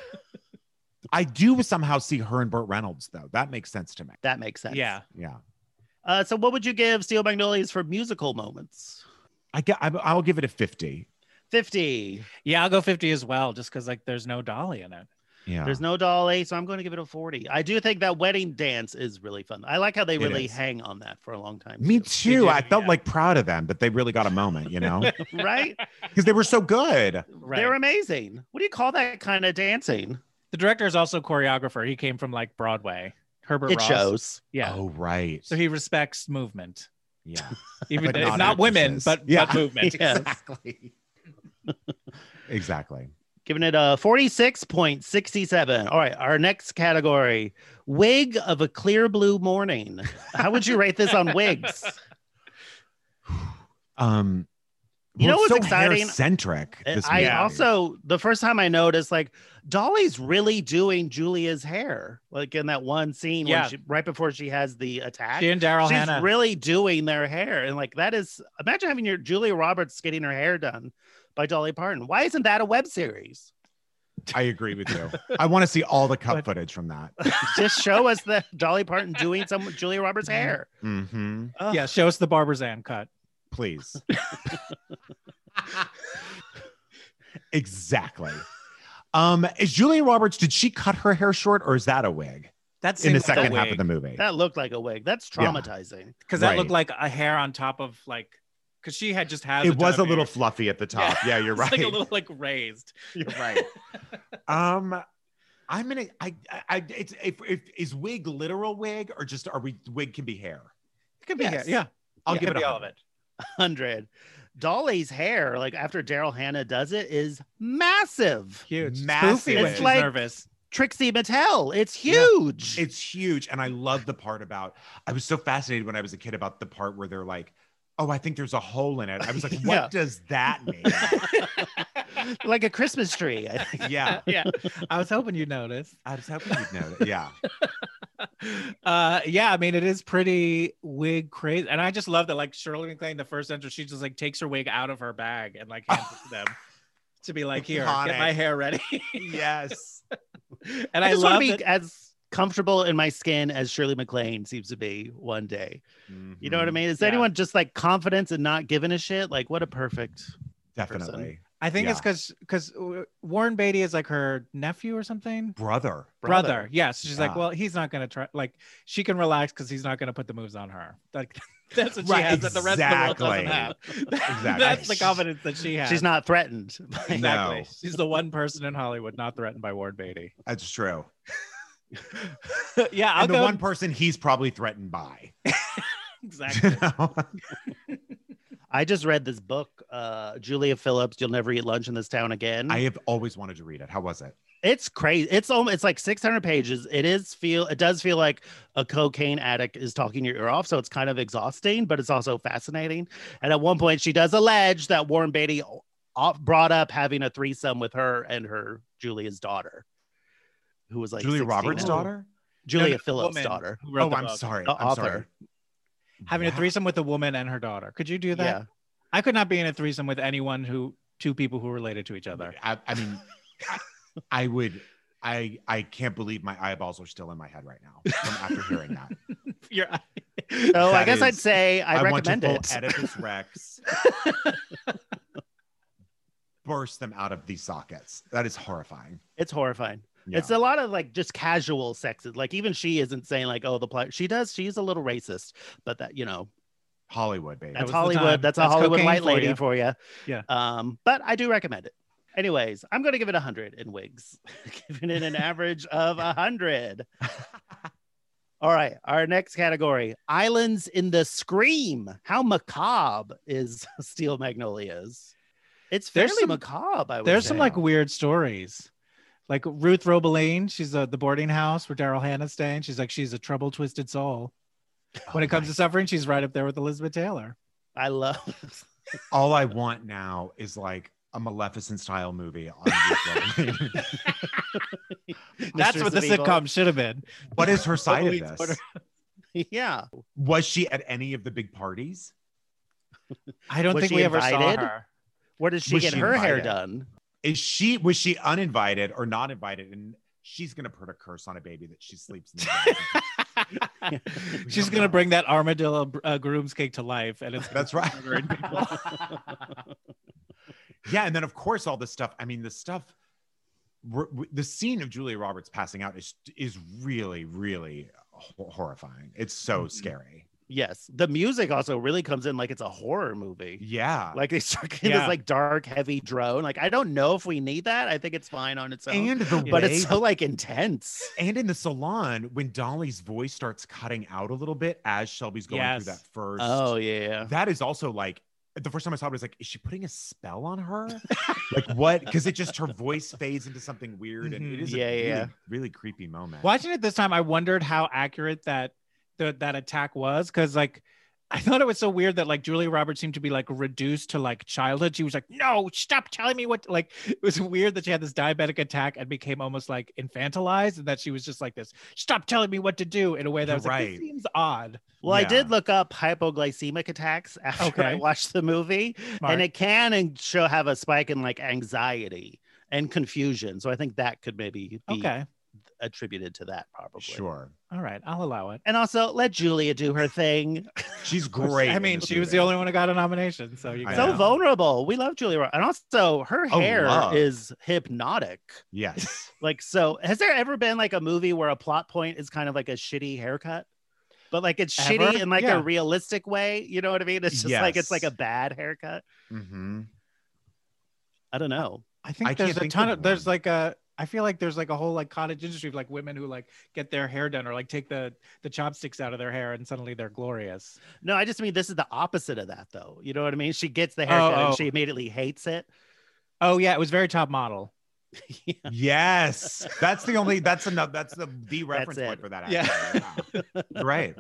I do somehow see her and Burt Reynolds, though. That makes sense to me. That makes sense. Yeah. Yeah. So what would you give Steel Magnolias for musical moments? I'll give it a 50. 50. Yeah, I'll go 50 as well, just because like there's no Dolly in it. Yeah. There's no Dolly, so I'm going to give it a 40. I do think that wedding dance is really fun. I like how they really hang on that for a long time. Me too. I felt like proud of them that they really got a moment, you know? Right? Because they were so good. Right. They're amazing. What do you call that kind of dancing? The director is also choreographer. He came from like Broadway. Herbert Ross. It shows. Yeah. Oh, right. So he respects movement. Yeah. Even if not women, but movement. Yeah. Exactly. Exactly. Giving it a 46.67. All right, our next category, wig of a clear blue morning. How would you rate this on wigs? You know what's so exciting? Hair-centric. Also, the first time I noticed, like, Dolly's really doing Julia's hair, like in that one scene when right before she has the attack. She and Daryl Hannah. She's really doing their hair, and like that is, imagine having your Julia Roberts getting her hair done by Dolly Parton. Why isn't that a web series? I agree with you. I want to see all the cut footage from that. Just show us the Dolly Parton doing some Julia Roberts hair. Mm-hmm. Yeah, show us the Barbizan cut. Please. Exactly. Is Julia Roberts, did she cut her hair short or is that a wig? That's in the second half of the movie. That looked like a wig. That's traumatizing. Because that looked like a hair on top of like, because she had just had it was a little fluffy at the top. Yeah, you're right. Like a little like raised. You're right. I'm gonna. Is wig literal wig or just wig can be hair? It can be hair. Yeah, I'll give it all of it. 100. Dolly's hair, like after Daryl Hannah does it, is massive. Huge. Massive. It's like nervous. Trixie Mattel. It's huge. Yeah, it's huge. And I love the part about, I was so fascinated when I was a kid about the part where they're like, oh, I think there's a hole in it. I was like, what does that mean? Like a Christmas tree, I think. Yeah. Yeah. I was hoping you'd notice. Yeah. Yeah, I mean, it is pretty wig crazy. And I just love that, like, Shirley MacLaine, the first entrance, she just like takes her wig out of her bag and like hands it to them to be like, here, get my hair ready. Yes. And I love to be as comfortable in my skin as Shirley MacLaine seems to be one day. Mm-hmm. You know what I mean? Is anyone just like confidence and not giving a shit? Like, what a perfect Definitely person. I think it's because Warren Beatty is like her nephew or something. Brother. Yes. She's like, well, he's not going to try. Like, she can relax because he's not going to put the moves on her. Like, that's what she has that the rest of the world doesn't have. Exactly. That's the confidence that she has. She's not threatened. Exactly. No. She's the one person in Hollywood not threatened by Warren Beatty. That's true. Yeah. And the one person he's probably threatened by. Exactly. You know? I just read this book, Julia Phillips, You'll Never Eat Lunch in This Town Again. I have always wanted to read it. How was it? It's crazy. It's like 600 pages. It does feel like a cocaine addict is talking your ear off. So it's kind of exhausting, but it's also fascinating. And at one point she does allege that Warren Beatty brought up having a threesome with her and her Julia's daughter, who was like Julia 16. Roberts' daughter? Julia Phillips' daughter. Oh, I'm sorry. I'm sorry. Having a threesome with a woman and her daughter. Could you do that? Yeah. I could not be in a threesome with two people who related to each other. I mean, I would. I can't believe my eyeballs are still in my head right now after hearing that. So I guess I'd say I recommend want it. to Oedipus Rex. Burst them out of these sockets. That is horrifying. It's horrifying. Yeah. It's a lot of like just casual sex. Like even she isn't saying like, oh, the plot. She does. She's a little racist, but that, you know, Hollywood, baby. That's Hollywood. That's a Hollywood white lady for you. Yeah. But I do recommend it. Anyways, I'm going to give it 100 in wigs, giving it an average of 100. All right. Our next category, Islands in the Scream. How macabre is Steel Magnolias? It's fairly macabre, I would There's say. some like weird stories. Like Ruth Robaline, she's the boarding house where Daryl Hannah's staying. She's like, she's a troubled, twisted soul. When it comes to suffering, she's right up there with Elizabeth Taylor. I love all I want now is like a Maleficent style movie on That's what the sitcom should have been. What is her side of this? Yeah. Was she at any of the big parties? I don't think we ever saw her. Where did she get her hair done? Was she uninvited or not invited? And she's gonna put a curse on a baby that she sleeps in. She's gonna bring that armadillo groom's cake to life, and that's right. Yeah, and then of course all this stuff. I mean, the stuff the scene of Julia Roberts passing out is really, really horrifying. It's so scary. Yes, the music also really comes in like it's a horror movie. Yeah, like they start getting this like dark, heavy drone. Like I don't know if we need that. I think it's fine on its own. But it's so like intense. And in the salon, when Dolly's voice starts cutting out a little bit as Shelby's going through that first. Oh yeah, that is also like the first time I saw it, I was like, is she putting a spell on her? Like what? Because it just her voice fades into something weird, and it is a really, really creepy moment. Watching it this time, I wondered how accurate that attack was, because like I thought it was so weird that like Julia Roberts seemed to be like reduced to like childhood. She was like, no, stop telling me what, like it was weird that she had this diabetic attack and became almost like infantilized, and that she was just like this, stop telling me what to do, in a way that was like, this seems odd. Well, I did look up hypoglycemic attacks after I watched the movie. Smart. And it can have a spike in like anxiety and confusion. So I think that could maybe be attributed to that, probably. Sure. All right, I'll allow it. And also let Julia do her thing. She's great. I mean, she was the only one who got a nomination, so vulnerable. We love Julia, and also her hair is hypnotic. Yes. Like, so has there ever been like a movie where a plot point is kind of like a shitty haircut, but like it's shitty in like a realistic way? You know what I mean? It's just like it's like a bad haircut. Mm-hmm. I don't know. I think there's a ton of there's like a. I feel like there's like a whole like cottage industry of like women who like get their hair done or like take the chopsticks out of their hair and suddenly they're glorious. No, I just mean this is the opposite of that though. You know what I mean? She gets the haircut and she immediately hates it. Oh yeah, it was very top model. Yes, that's the reference point for that. Yeah, right.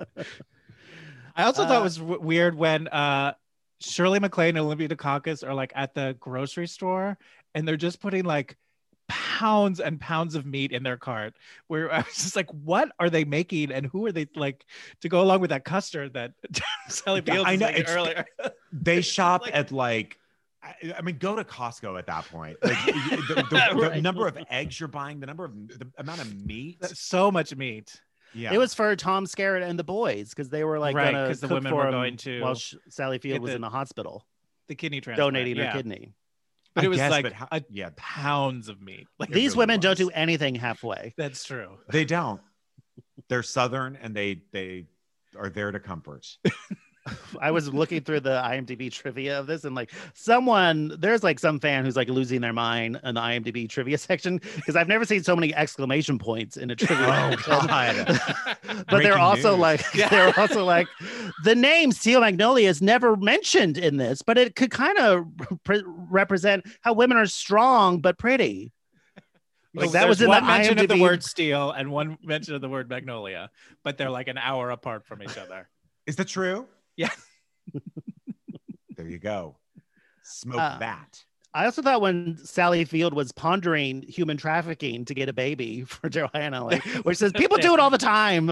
I also thought it was weird when Shirley MacLaine and Olivia Dukakis are like at the grocery store and they're just putting like pounds and pounds of meat in their cart, where I was just like, what are they making and who are they like to go along with that custard that Sally Fields was making earlier? They shop at like, I mean, go to Costco at that point. Like the number of eggs you're buying, the amount of meat. That's so much meat. Yeah, it was for Tom Skerritt and the boys because they were like because the women were going to while Sally Field was in the hospital, the kidney transplant, donating her kidney. But it was pounds of meat. Like these really women don't do anything halfway. That's true. They don't. They're Southern and they are there to comfort. I was looking through the IMDb trivia of this and like there's like some fan who's like losing their mind in the IMDb trivia section because I've never seen so many exclamation points in a trivia. But they're also like the name Steel Magnolia is never mentioned in this, but it could kind of represent how women are strong but pretty. Like that was in one mention of the word steel and one mention of the word magnolia, but they're like an hour apart from each other. Is that true? Yeah. There you go. Smoke that. I also thought when Sally Field was pondering human trafficking to get a baby for Joanna, like, which says people do it all the time.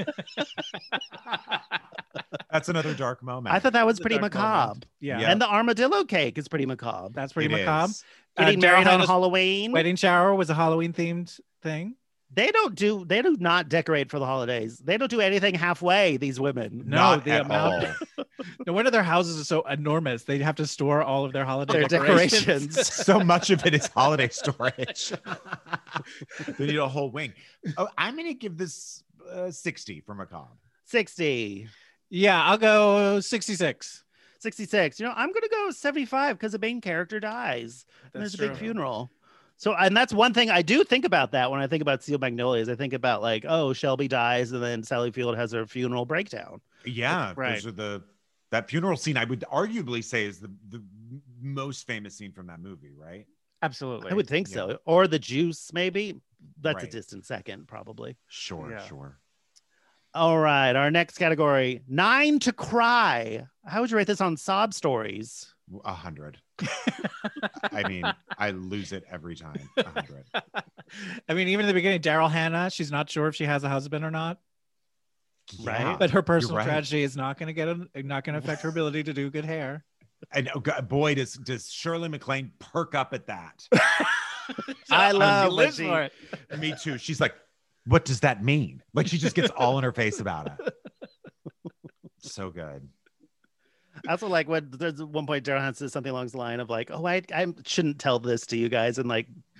That's another dark moment. I thought that was pretty macabre. Yeah. And the armadillo cake is pretty macabre. That's pretty macabre. Getting married on Halloween. Wedding shower was a Halloween themed thing. They do not decorate for the holidays. They don't do anything halfway, these women. No, the amount. No wonder their houses are so enormous. They have to store all of their holiday decorations. So much of it is holiday storage. They need a whole wing. Oh, I'm going to give this 60 for macabre. 60. Yeah, I'll go 66. 66. You know, I'm going to go 75 because the main character dies. And there's a big funeral. So, and that's one thing I do think about that when I think about Steel Magnolias. I think about like, oh, Shelby dies and then Sally Field has her funeral breakdown. Yeah, right. Those are that funeral scene I would arguably say is the most famous scene from that movie, right? Absolutely. I would think so. Or the juice, maybe. That's a distant second, probably. Sure. All right. Our next category, 9 to Cry. How would you rate this on sob stories? 100. I mean, I lose it every time. 100. I mean, even in the beginning, Daryl Hannah, she's not sure if she has a husband or not. Yeah, right. But her personal tragedy is not going to affect her ability to do good hair. And boy, does Shirley MacLaine perk up at that. I love it. Me too. She's like, what does that mean? Like she just gets all in her face about it. So good. I also like when there's one point Daryl Hannah says something along the line of like, oh, I shouldn't tell this to you guys. And like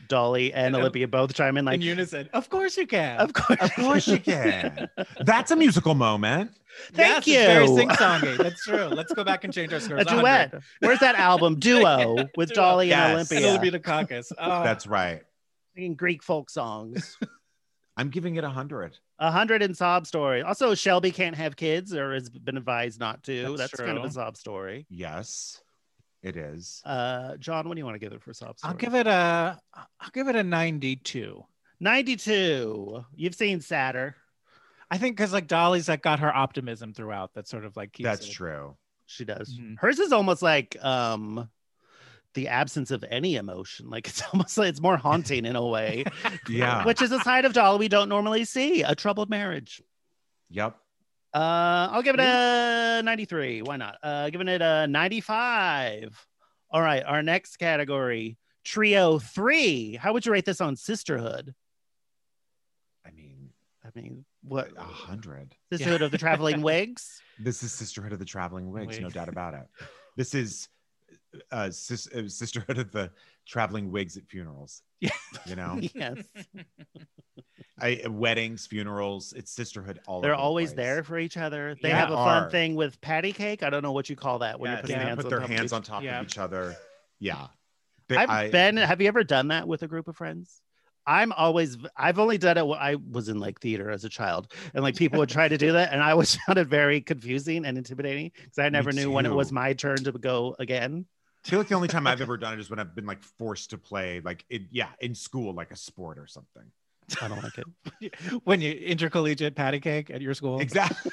Dolly and Olympia both chime in like in unison. Of course you can. Of course you can. That's a musical moment. Thank you. It's very sing-songy. That's true. Let's go back and change our scores. A duet. Where's that album? Duo with Dolly and Olympia. And Olympia Dukakis. Oh. That's right. Singing Greek folk songs. I'm giving it 100. 100 in sob story. Also, Shelby can't have kids or has been advised not to. That's kind of a sob story. Yes, it is. John, what do you want to give it for sob story? I'll give it a 92. 92. You've seen sadder. I think because like Dolly's like got her optimism throughout. That sort of like keeps That's true. She does. Mm-hmm. Hers is almost like the absence of any emotion. Like it's almost like it's more haunting in a way. Yeah. Which is a side of Dolly we don't normally see. A troubled marriage. Yep. I'll give it a 93. Why not? Giving it a 95. All right. Our next category, Trio 3. How would you rate this on sisterhood? I mean, what? 100. Sisterhood of the Traveling Wigs. This is Sisterhood of the Traveling Wigs, no doubt about it. This is Sisterhood of the Traveling Wigs at funerals. Yeah, you know. Yes. Weddings, funerals. It's sisterhood. They're always there for each other. They have a fun thing with patty cake. I don't know what you call that when you're putting hands on top of each other. Yeah. Have you ever done that with a group of friends? I've only done it when I was in like theater as a child, and like people would try to do that, and I always found it very confusing and intimidating because I never knew when it was my turn to go again. I feel like the only time I've ever done it is when I've been like forced to play like in school, like a sport or something. I don't like it. When you intercollegiate patty cake at your school. Exactly.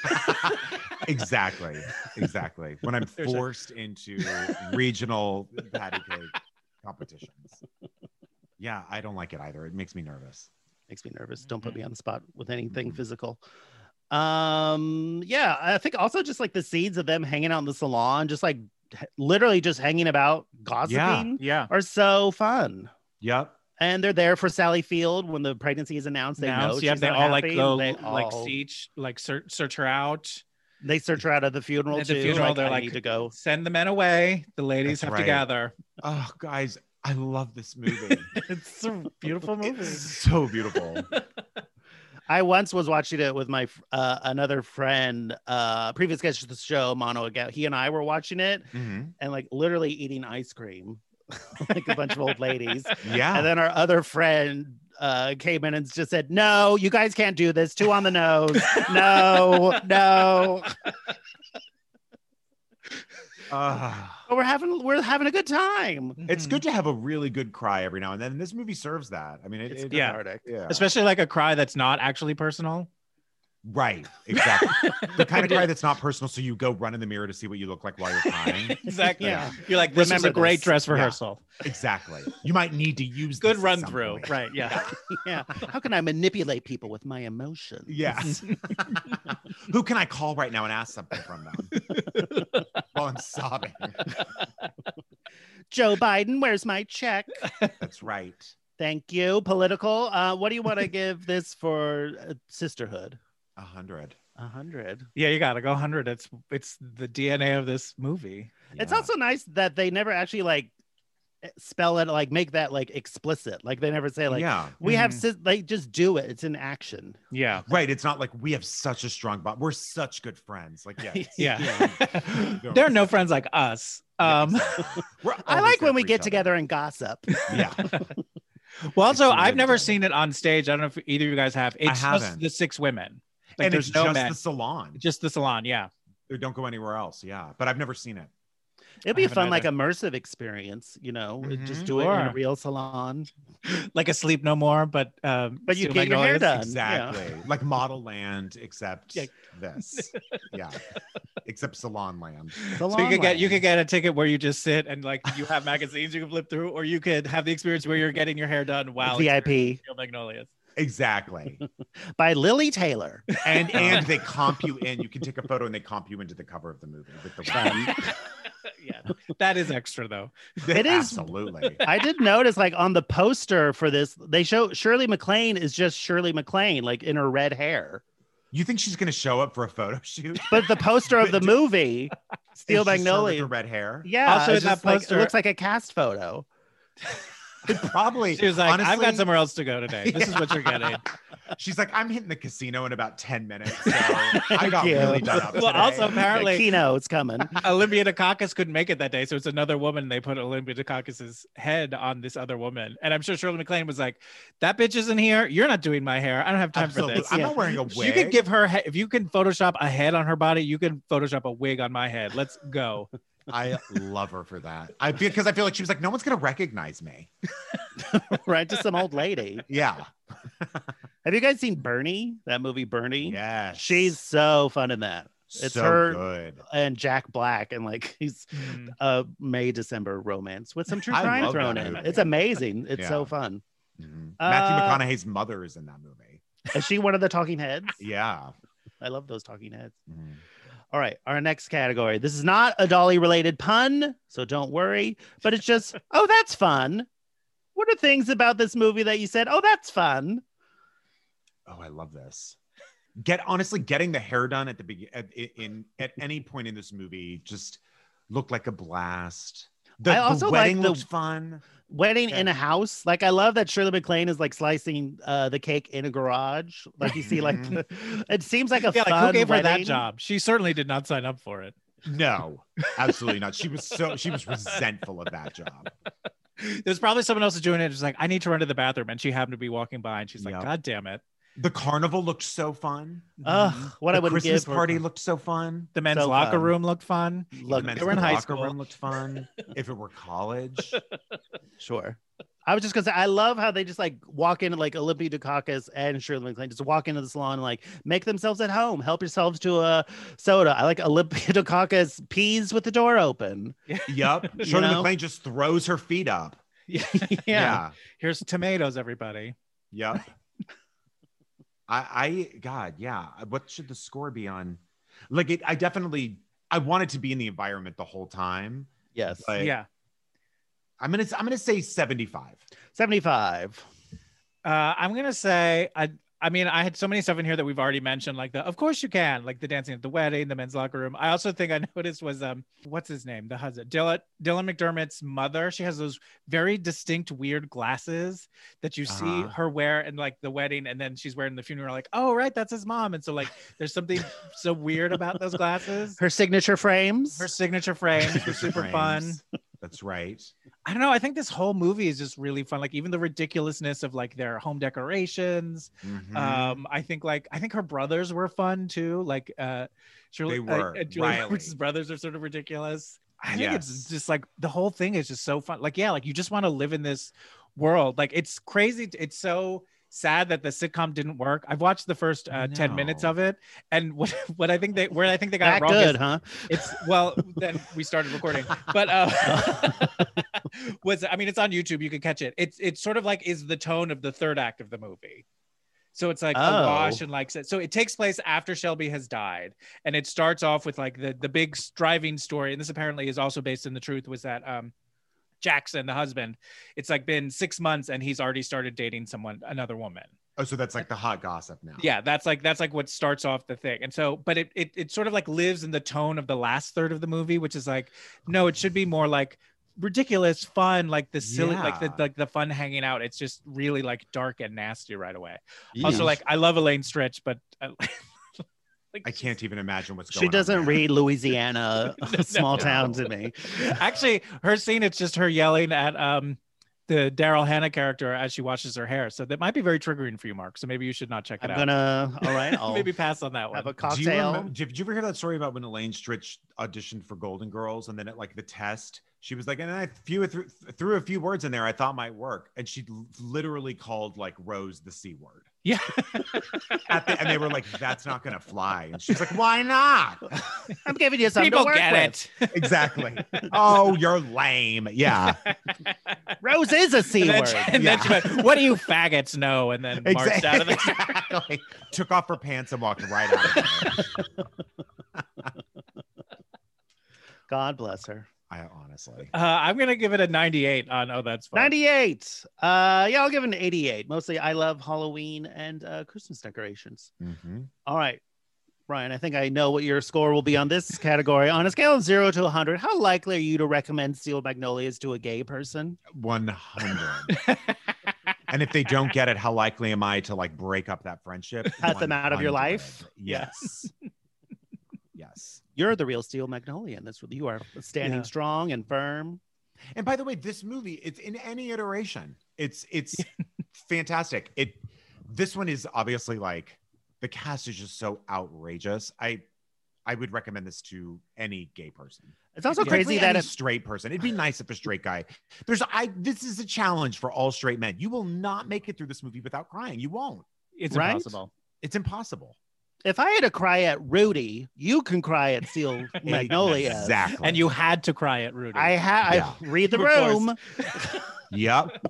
Exactly. When I'm forced into regional patty cake competitions. Yeah, I don't like it either. It makes me nervous. Don't put me on the spot with anything physical. Yeah, I think also just like the scenes of them hanging out in the salon, just like literally just hanging about, gossiping, are so fun. Yep. And they're there for Sally Field when the pregnancy is announced. They know she's they not all happy. Search her out. They search her out at the funeral too. Funeral, like, they're I need to go. Send the men away. The ladies have to gather. Oh, guys, I love this movie. It's a beautiful movie. It's so beautiful. I once was watching it with my another friend, previous guest of the show, Mono. He and I were watching it and like literally eating ice cream, like a bunch of old ladies. Yeah. And then our other friend came in and just said, "No, you guys can't do this. Too on the nose. No." But we're having a good time. It's good to have a really good cry every now and then. And this movie serves that. I mean, it's cathartic. Yeah. Especially like a cry that's not actually personal. Right. Exactly. The kind of cry that's not personal. So you go run in the mirror to see what you look like while you're crying. Exactly. Yeah. You're like, this is a great dress rehearsal. Yeah. Exactly. You might need to use good run through. Right. Yeah. Yeah. How can I manipulate people with my emotions? Yes. Who can I call right now and ask something from them while I'm sobbing? Joe Biden, where's my check? That's right. Thank you. Political. What do you want to give this for sisterhood? 100. 100. Yeah, you gotta go 100. It's the DNA of this movie. Yeah. It's also nice that they never actually like spell it, like make that like explicit. Like they never say like, we have like just do it. It's an action. Yeah, right. It's not like we have such a strong bond. We're such good friends. Like there are no friends like us. I like when we get together and gossip. Yeah. Well, also, I've never seen it on stage. I don't know if either of you guys have. It's just the 6 women. Like, and there's it's no just men. the salon. Just the salon, yeah. They don't go anywhere else, yeah. But I've never seen it. It'd be a fun, like, immersive experience, you know. Just do it in a real salon. Like a Sleep No More, but you get your hair done. Exactly. Yeah. Like Model Land, except this. Yeah. Except Salon Land. So you could get a ticket where you just sit and like you have magazines you can flip through, or you could have the experience where you're getting your hair done while VIP. Steel Magnolias. Exactly. By Lily Taylor. And they comp you in. You can take a photo and they comp you into the cover of the movie with the yeah, that is extra though. It is absolutely. I did notice, like on the poster for this, they show Shirley MacLaine is just Shirley MacLaine, like in her red hair. You think she's going to show up for a photo shoot? But the poster of the movie, Steel Magnolias, with her red hair. Yeah. Also, that poster it looks like a cast photo. Probably. She was like, honestly, I've got somewhere else to go today. This is what you're getting. She's like, I'm hitting the casino in about 10 minutes. So I got really done up Well, today. also apparently Kino, it's coming. Olympia Dukakis couldn't make it that day. So it's another woman. They put Olympia Dukakis's head on this other woman. And I'm sure Shirley MacLaine was like, that bitch isn't here. You're not doing my hair. I don't have time for this. I'm not wearing a wig. You can give her, if you can Photoshop a head on her body, you can Photoshop a wig on my head. Let's go. I love her for that. Because I feel like she was like, no one's going to recognize me. Right? Just some old lady. Yeah. Have you guys seen Bernie? That movie Bernie? Yeah. She's so fun in that. It's so her good. And Jack Black, and like he's a May-December romance with some true crime thrown in. It's amazing. It's so fun. Mm-hmm. Matthew McConaughey's mother is in that movie. Is she one of the talking heads? Yeah. I love those talking heads. Mm-hmm. All right, our next category. This is not a Dolly related pun, so don't worry, but it's just, oh, that's fun. What are things about this movie that you said, oh, that's fun? Oh, I love this. Honestly, getting the hair done at the beginning at any point in this movie just looked like a blast. The wedding looks fun. Wedding in a house. Like, I love that Shirley MacLaine is like slicing the cake in a garage. Like, you see, like, it seems like a fun like, who gave wedding. her that job? She certainly did not sign up for it. No, absolutely not. She was resentful of that job. There's probably someone else doing it. Just like, I need to run to the bathroom. And she happened to be walking by and she's like, God damn it. The carnival looked so fun. What I would give. The Christmas party looked so fun. The men's locker room looked fun. The men's locker room looked fun. If it were college. Sure. I was just gonna say, I love how they just like walk in, like Olympia Dukakis and Shirley MacLaine just walk into the salon and like make themselves at home. Help yourselves to a soda. I like Olympia Dukakis pees with the door open. Yep. Shirley MacLaine just throws her feet up. Yeah. Here's tomatoes, everybody. Yep. God, yeah. What should the score be on? Like, I wanted to be in the environment the whole time. Yes. Yeah. I'm gonna say 75. 75. I'm gonna say I mean, I had so many stuff in here that we've already mentioned, like of course you can, like the dancing at the wedding, the men's locker room. I also think I noticed was what's his name, the husband, Dylan McDermott's mother. She has those very distinct weird glasses that you see her wear in like the wedding, and then she's wearing the funeral. Like, oh right, that's his mom. And so like, there's something so weird about those glasses. Her signature frames were super fun. That's right. I don't know. I think this whole movie is just really fun. Like even the ridiculousness of like their home decorations. Mm-hmm. I think her brothers were fun too. Like Shirley, they were. Julia Roberts' brothers are sort of ridiculous. I think it's just like the whole thing is just so fun. Like, yeah, like you just want to live in this world. Like it's crazy. It's so sad that the sitcom didn't work. I've watched the first 10 minutes of it, and where I think they got it wrong good, is, huh? It's then we started recording, but it's on YouTube. You can catch it. It's sort of like is the tone of the third act of the movie. So it's like a wash and like, so it takes place after Shelby has died, and it starts off with like the big driving story. And this apparently is also based in the truth, was that Jackson, the husband, it's like been 6 months and he's already started dating another woman. Oh, so that's like the hot gossip now. Yeah, that's like what starts off the thing. And so, but it sort of like lives in the tone of the last third of the movie, which is like, no, it should be more like ridiculous, fun, like the silly, like the fun hanging out. It's just really like dark and nasty right away. Yeesh. Also, like I love Elaine Stritch, but I can't even imagine what's going on. She doesn't read Louisiana small town to me. Actually, her scene, it's just her yelling at the Daryl Hannah character as she washes her hair. So that might be very triggering for you, Mark. So maybe you should not check it out. All right. I'll maybe pass on that one. Have a cocktail. Did you ever hear that story about when Elaine Stritch auditioned for Golden Girls, and then at like the test, she was like, and I threw a few words in there I thought might work, and she literally called like Rose the C word. Yeah. And they were like, that's not gonna fly. And she's like, why not? I'm giving you something People to work get with. it. Exactly. Oh, you're lame. Yeah. Rose is a C word. And then she went, what do you faggots know? And then marched out of there. Exactly. Took off her pants and walked right out of there. God bless her. Honestly. I'm going to give it a 98 on Oh, That's Fun. 98. I'll give it an 88. Mostly I love Halloween and Christmas decorations. Mm-hmm. All right. Brian, I think I know what your score will be on this category. On a scale of 0 to 100, how likely are you to recommend Steel Magnolias to a gay person? 100. And if they don't get it, how likely am I to like break up that friendship? Cut them out of your life? Yes. Yes. You're the real Steel Magnolia in this. You are standing strong and firm. And by the way, this movie, it's in any iteration. It's fantastic. This one is obviously like, the cast is just so outrageous. I would recommend this to any gay person. It's also crazy that a straight person. It'd be nice if a straight guy. This is a challenge for all straight men. You will not make it through this movie without crying. You won't. It's impossible. It's impossible. If I had to cry at Rudy, you can cry at Steel Magnolia. Exactly. And you had to cry at Rudy. I read the room. Yep.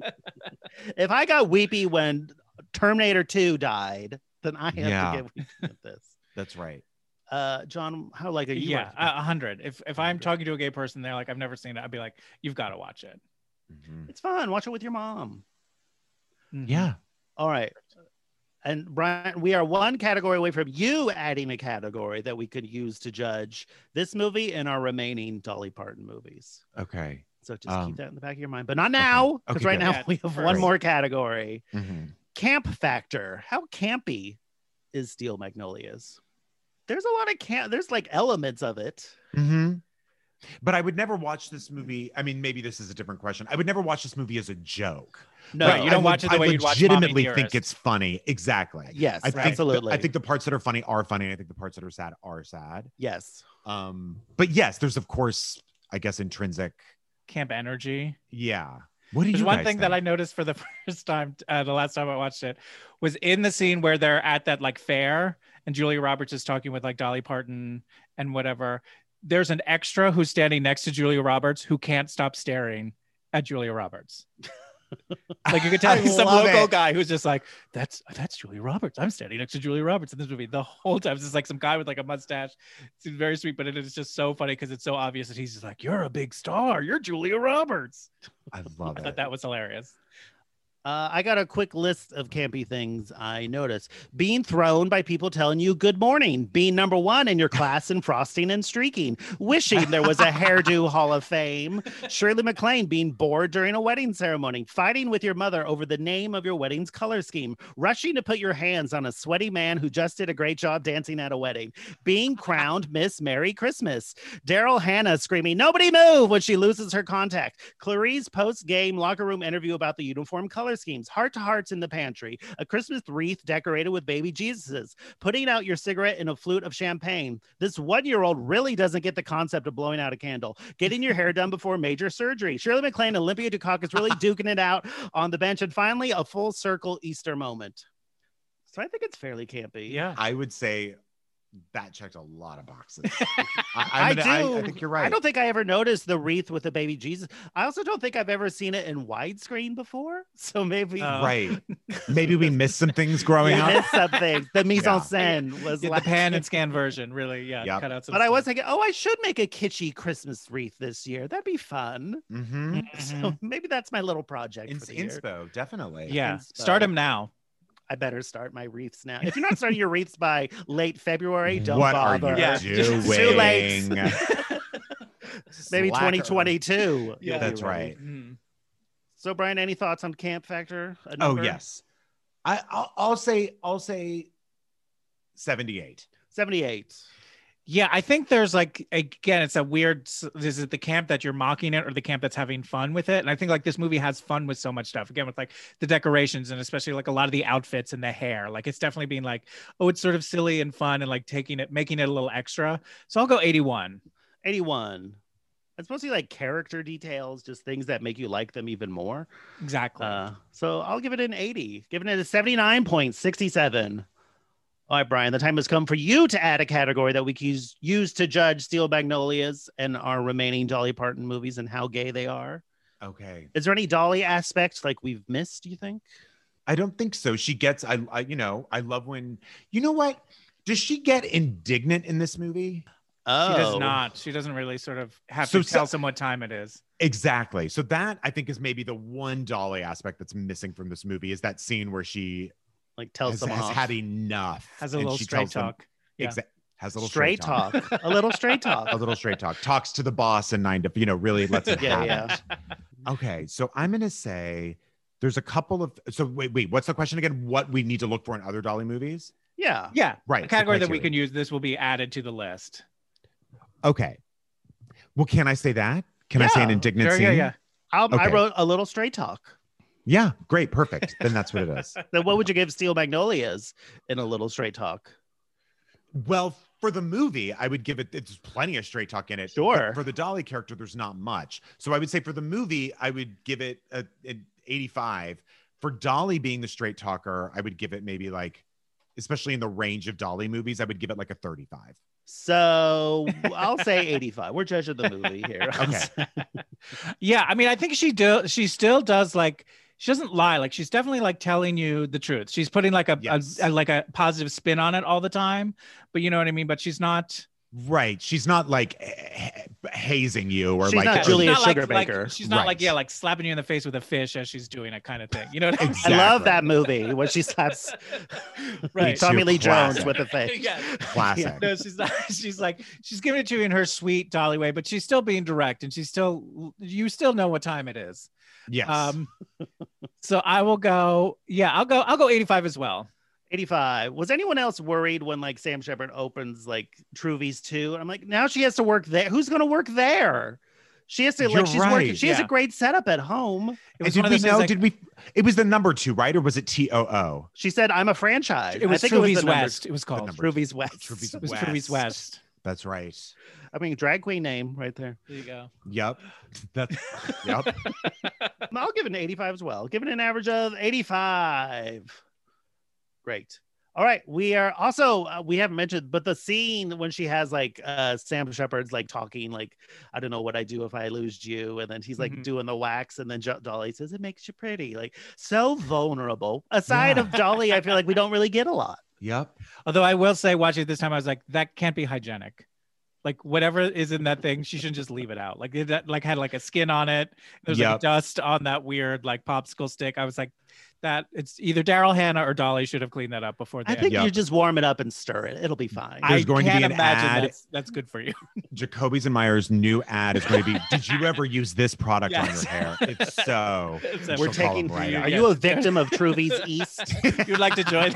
If I got weepy when Terminator 2 died, then I have to get weepy at this. That's right. John, how like are you? Yeah, 100. If I'm talking to a gay person, they're like, I've never seen it, I'd be like, you've got to watch it. Mm-hmm. It's fun. Watch it with your mom. Mm-hmm. Yeah. All right. And Brian, we are one category away from you adding a category that we could use to judge this movie and our remaining Dolly Parton movies. Okay. So just keep that in the back of your mind, but not now, because right now we have one more category. Mm-hmm. Camp factor. How campy is Steel Magnolias? There's a lot of camp. There's like elements of it. Mm-hmm. But I would never watch this movie. I mean, maybe this is a different question. I would never watch this movie as a joke. No, right, you don't watch it the way you'd watch Mommy legitimately think it's funny. Exactly. Yes, absolutely. I think the parts that are funny are funny. I think the parts that are sad are sad. Yes. But yes, there's of course, I guess, intrinsic camp energy. Yeah. What do you? There's one thing that I noticed for the first time, the last time I watched it, was in the scene where they're at that like fair and Julia Roberts is talking with like Dolly Parton and whatever. There's an extra who's standing next to Julia Roberts who can't stop staring at Julia Roberts. Like you could tell he's some local guy who's just like, that's Julia Roberts. I'm standing next to Julia Roberts in this movie the whole time. It's just like some guy with like a mustache. It's very sweet, but it is just so funny because it's so obvious that he's just like, you're a big star. You're Julia Roberts. I love it. I thought that was hilarious. I got a quick list of campy things I noticed. Being thrown by people telling you good morning. Being number one in your class in frosting and streaking. Wishing there was a hairdo hall of fame. Shirley MacLaine being bored during a wedding ceremony. Fighting with your mother over the name of your wedding's color scheme. Rushing to put your hands on a sweaty man who just did a great job dancing at a wedding. Being crowned Miss Merry Christmas. Daryl Hannah screaming, nobody move, when she loses her contact. Clarice post-game locker room interview about the uniform color schemes, heart-to-hearts in the pantry, a Christmas wreath decorated with baby Jesuses, putting out your cigarette in a flute of champagne. This one-year-old really doesn't get the concept of blowing out a candle, getting your hair done before major surgery. Shirley MacLaine, Olympia Dukakis really duking it out on the bench, and finally, a full circle Easter moment. So I think it's fairly campy. Yeah. I would say that checked a lot of boxes. I think you're right. I don't think I ever noticed the wreath with the baby Jesus. I also don't think I've ever seen it in widescreen before. So maybe right. Maybe we missed some things growing up. Missed some things. The mise en scène was the pan and scan version, really. Yeah. Yep. Cut out some but stuff. I was thinking, I should make a kitschy Christmas wreath this year. That'd be fun. Mm-hmm. So maybe that's my little project. For the year. Inspo, definitely. Yeah. Inspo. Start them now. I better start my wreaths now. If you're not starting your wreaths by late February, don't what bother. Are you doing? It's too late. Maybe Slacker. 2022. Yeah, that's right. Mm-hmm. So, Brian, any thoughts on camp factor? Oh yes, I'll say 78. 78. Yeah, I think there's like, again, it's a weird, is it the camp that you're mocking it or the camp that's having fun with it? And I think like this movie has fun with so much stuff, again, with like the decorations and especially like a lot of the outfits and the hair. Like it's definitely being like, oh, it's sort of silly and fun and like making it a little extra. So I'll go 81. 81. It's mostly like character details, just things that make you like them even more. Exactly. So I'll give it an 80, giving it a 79.67. All right, Brian, the time has come for you to add a category that we can use to judge Steel Magnolias and our remaining Dolly Parton movies and how gay they are. Okay. Is there any Dolly aspects like we've missed, do you think? I don't think so. She gets, I love when, you know what? Does she get indignant in this movie? Oh. She does not. She doesn't really sort of have to tell them what time it is. Exactly. So that I think is maybe the one Dolly aspect that's missing from this movie is that scene where she like tells them has off. had enough. Has a little straight talk. Yeah. Has a little straight talk. A little straight talk. A little straight talk. Talks to the boss and really lets it happen. Okay, so I'm gonna say there's a couple of. So wait. What's the question again? What we need to look for in other Dolly movies? Yeah. Right. A category that we can use. This will be added to the list. Okay. Well, can I say that? Can I say an indignant scene? Yeah. I wrote a little straight talk. Yeah, great, perfect. Then that's what it is. Then what would you give Steel Magnolias in a little straight talk? Well, for the movie, I would give it. There's plenty of straight talk in it. Sure. But for the Dolly character, there's not much. So I would say for the movie, I would give it an 85. For Dolly being the straight talker, I would give it maybe like, especially in the range of Dolly movies, I would give it like a 35. So I'll say 85. We're judging the movie here. Okay. Yeah, I mean, I think she still does like. She doesn't lie. Like she's definitely like telling you the truth. She's putting like a like a positive spin on it all the time. But you know what I mean? But she's not right. She's not like hazing you or she's like not Julia Sugarbaker. She's not like like slapping you in the face with a fish as she's doing it kind of thing. You know what I mean? Exactly. I love that movie when she slaps Tommy Lee Jones with a fish. Yeah. Classic. Yeah. No, she's not. She's like she's giving it to you in her sweet Dolly way, but she's still being direct, and you still know what time it is. Yes. So I will go. Yeah, I'll go 85 as well. 85. Was anyone else worried when like Sam Shepard opens like Truvies 2? I'm like, now she has to work there. Who's going to work there? She has to like she's working. She has a great setup at home. Did we know? It was the number 2, right? Or was it TOO? She said, "I'm a franchise." It was Truvies West. It was called Truvies West. Truvies West. That's right. I mean, drag queen name right there. There you go. Yep. Yep. I'll give it an 85 as well. Give it an average of 85. Great. All right. We are also, we haven't mentioned, but the scene when she has like Sam Shepard's like talking, like, I don't know what I do if I lose you. And then he's like doing the wax. And then Dolly says, it makes you pretty. Like so vulnerable. Aside of Dolly, I feel like we don't really get a lot. Yep. Although I will say, watching it this time, I was like, that can't be hygienic. Like whatever is in that thing, she shouldn't just leave it out. Like it like had like a skin on it. There's like dust on that weird like popsicle stick. I was like, that it's either Daryl Hannah or Dolly should have cleaned that up before. I think you just warm it up and stir it. It'll be fine. There's going to be an ad. That's good for you. Jacoby's and Meyer's new ad is going to be, did you ever use this product on your hair? It's so. We're taking. Are you a victim of Truvies East? You'd like to join?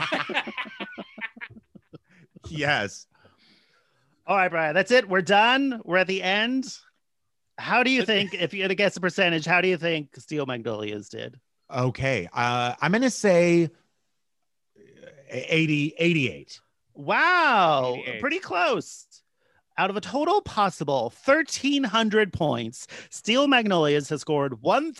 Yes. All right, Brian, that's it. We're done. We're at the end. How do you think, if you had to guess the percentage, how do you think Steel Magnolias did? Okay. I'm going to say 88. Wow. 88. Pretty close. Out of a total possible 1,300 points, Steel Magnolias has scored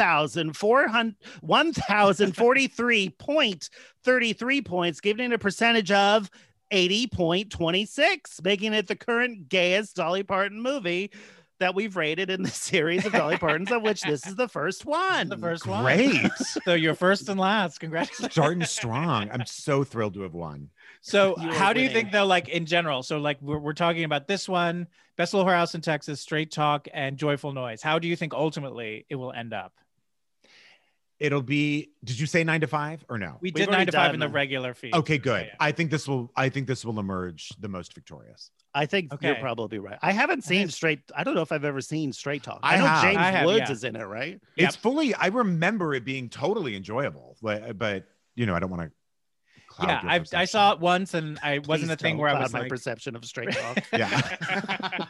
1,043.33 points, giving it a percentage of 80.26, making it the current gayest Dolly Parton movie that we've rated in the series of Dolly Partons, of which this is the first one. Great. So you're first and last. Congratulations. Starting strong. I'm so thrilled to have won. So how do you think though, like in general, so like we're talking about this one, Best Little Whorehouse in Texas, Straight Talk, and Joyful Noise. How do you think ultimately it will end up? It'll be, did you say 9 to 5 or no? We did 9 to 5 in the regular feed. Okay, good. Yeah. I think this will emerge the most victorious. I think you're probably right. I haven't seen I don't know if I've ever seen Straight Talk. I know James Woods is in it, right? It's fully, I remember it being totally enjoyable, but you know, I don't want to. Yeah, I saw it once and I wasn't a thing where I was my like, perception of Straight Talk. Yeah.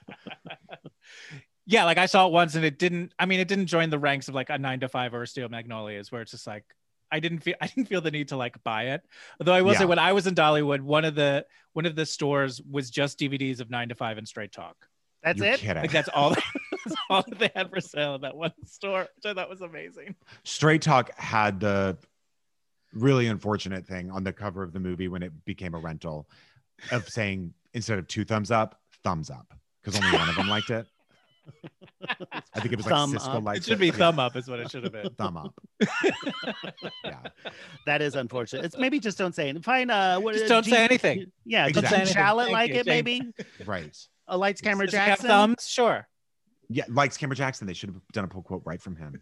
Yeah, like I saw it once and it didn't join the ranks of like a 9 to 5 or a Steel Magnolias, where it's just like I didn't feel the need to like buy it. Although I will say, when I was in Dollywood, one of the stores was just DVDs of 9 to 5 and Straight Talk. That's it. Kidding. Like that's all that they had for sale in that one store, which I thought was amazing. Straight Talk had the really unfortunate thing on the cover of the movie when it became a rental of saying, instead of 2 thumbs up, thumbs up, because only one of them liked it. I think it was like Cisco liked it. It should be thumb up is what it should have been. Thumb up. Yeah. That is unfortunate. It's maybe just don't say it. Find just don't say anything. Yeah, exactly. Does Charlotte like it maybe? Right. A Lights Camera Jackson. Thumbs? Sure. Yeah, Lights Camera Jackson. They should have done a pull quote right from him.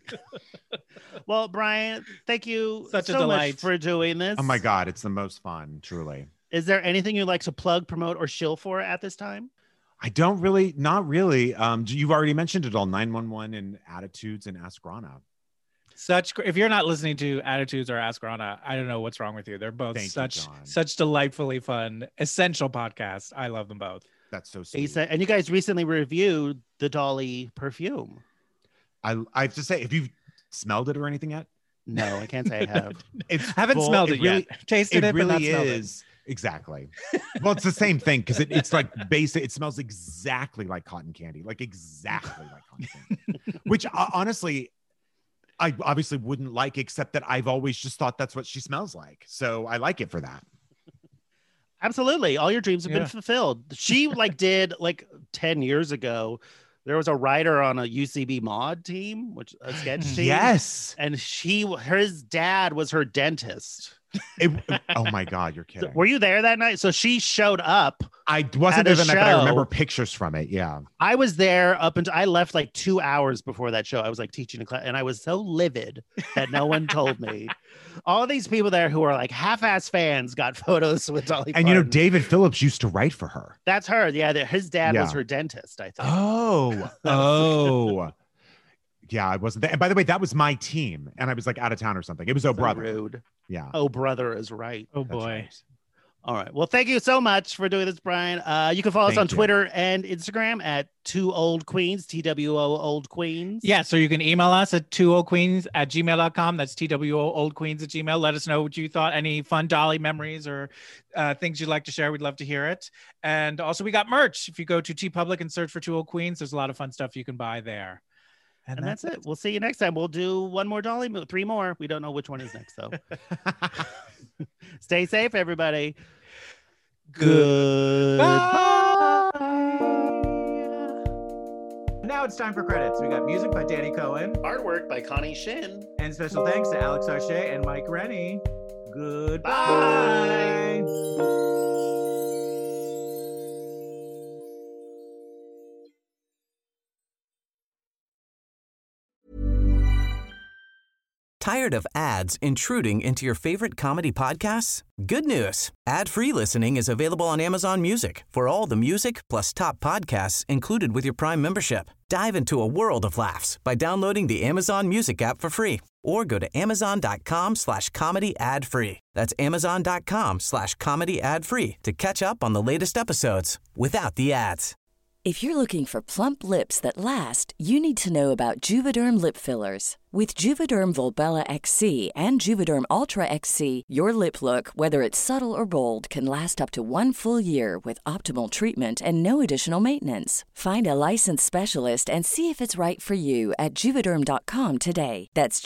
Well, Brian, thank you so much for doing this. Oh my God, it's the most fun, truly. Is there anything you'd like to plug, promote, or shill for at this time? I don't really, not really. You've already mentioned it all, 911 and Attitudes and Ask Rana. If you're not listening to Attitudes or Ask Rana, I don't know what's wrong with you. They're both such delightfully fun, essential podcasts. I love them both. That's so sweet. And you guys recently reviewed the Dolly perfume. I have to say, have you smelled it or anything yet? No, I can't say I have. Haven't smelled it yet. Tasted it, really but not smelled is. Exactly. Well, it's the same thing because it's like basic. It smells exactly like cotton candy, like exactly like cotton candy, which honestly, I obviously wouldn't like, except that I've always just thought that's what she smells like. So I like it for that. Absolutely. All your dreams have been fulfilled. She did 10 years ago. There was a writer on a UCB mod team, which a sketch team. Yes. And his dad was her dentist. Oh my God, you're kidding. Were you there that night? So she showed up. I wasn't there the night, but I remember pictures from it. Yeah. I was there up until I left 2 hours before that show. I was teaching a class and I was so livid that no one told me. All these people there who are half-ass fans got photos with Dolly Parton. And David Phillips used to write for her. That's her. Yeah. His dad was her dentist, I think. Oh. Yeah, I wasn't there. And by the way, that was my team. And I was out of town or something. It was Oh Brother. Rude. Yeah. Oh Brother is right. Oh boy. Right. All right. Well, thank you so much for doing this, Brian. You can follow us on Twitter and Instagram at 2 Old Queens, TWO Old Queens. Yeah. So you can email us at 2oldqueens@gmail.com. That's TWO Old Queens at Gmail. Let us know what you thought. Any fun Dolly memories or things you'd like to share. We'd love to hear it. And also we got merch. If you go to TeePublic and search for 2 Old Queens, there's a lot of fun stuff you can buy there. And that's it. We'll see you next time. We'll do one more Dolly movie, 3 more. We don't know which one is next, though. Stay safe, everybody. Goodbye. Now it's time for credits. We got music by Danny Cohen. Artwork by Connie Shin. And special thanks to Alex Arche and Mike Rennie. Goodbye. Bye. Tired of ads intruding into your favorite comedy podcasts? Good news. Ad-free listening is available on Amazon Music for all the music plus top podcasts included with your Prime membership. Dive into a world of laughs by downloading the Amazon Music app for free or go to amazon.com/comedy ad-free. That's amazon.com/comedy ad-free to catch up on the latest episodes without the ads. If you're looking for plump lips that last, you need to know about Juvederm lip fillers. With Juvederm Volbella XC and Juvederm Ultra XC, your lip look, whether it's subtle or bold, can last up to 1 full year with optimal treatment and no additional maintenance. Find a licensed specialist and see if it's right for you at Juvederm.com today. That's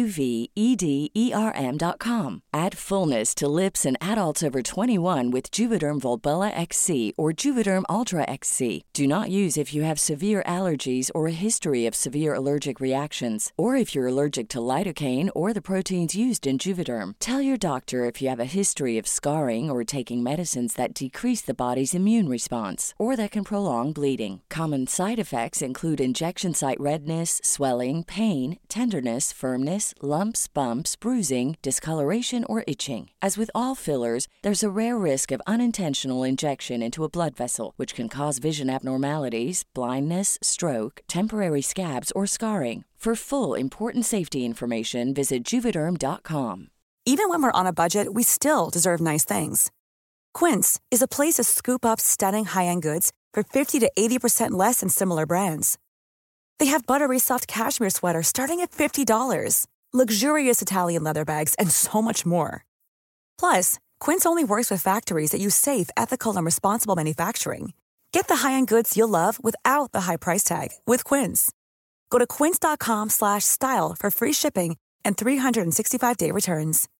JUVEDERM.com. Add fullness to lips in adults over 21 with Juvederm Volbella XC or Juvederm Ultra XC. Do not use if you have severe allergies or a history of severe allergic reactions, or if you're allergic to lidocaine or the proteins used in Juvederm. Tell your doctor if you have a history of scarring or taking medicines that decrease the body's immune response or that can prolong bleeding. Common side effects include injection site redness, swelling, pain, tenderness, firmness, lumps, bumps, bruising, discoloration, or itching. As with all fillers, there's a rare risk of unintentional injection into a blood vessel, which can cause vision abnormalities, blindness, stroke, temporary scabs, or scarring. For full, important safety information, visit Juvederm.com. Even when we're on a budget, we still deserve nice things. Quince is a place to scoop up stunning high-end goods for 50 to 80% less than similar brands. They have buttery soft cashmere sweaters starting at $50, luxurious Italian leather bags, and so much more. Plus, Quince only works with factories that use safe, ethical, and responsible manufacturing. Get the high-end goods you'll love without the high price tag with Quince. Go to quince.com/style for free shipping and 365-day returns.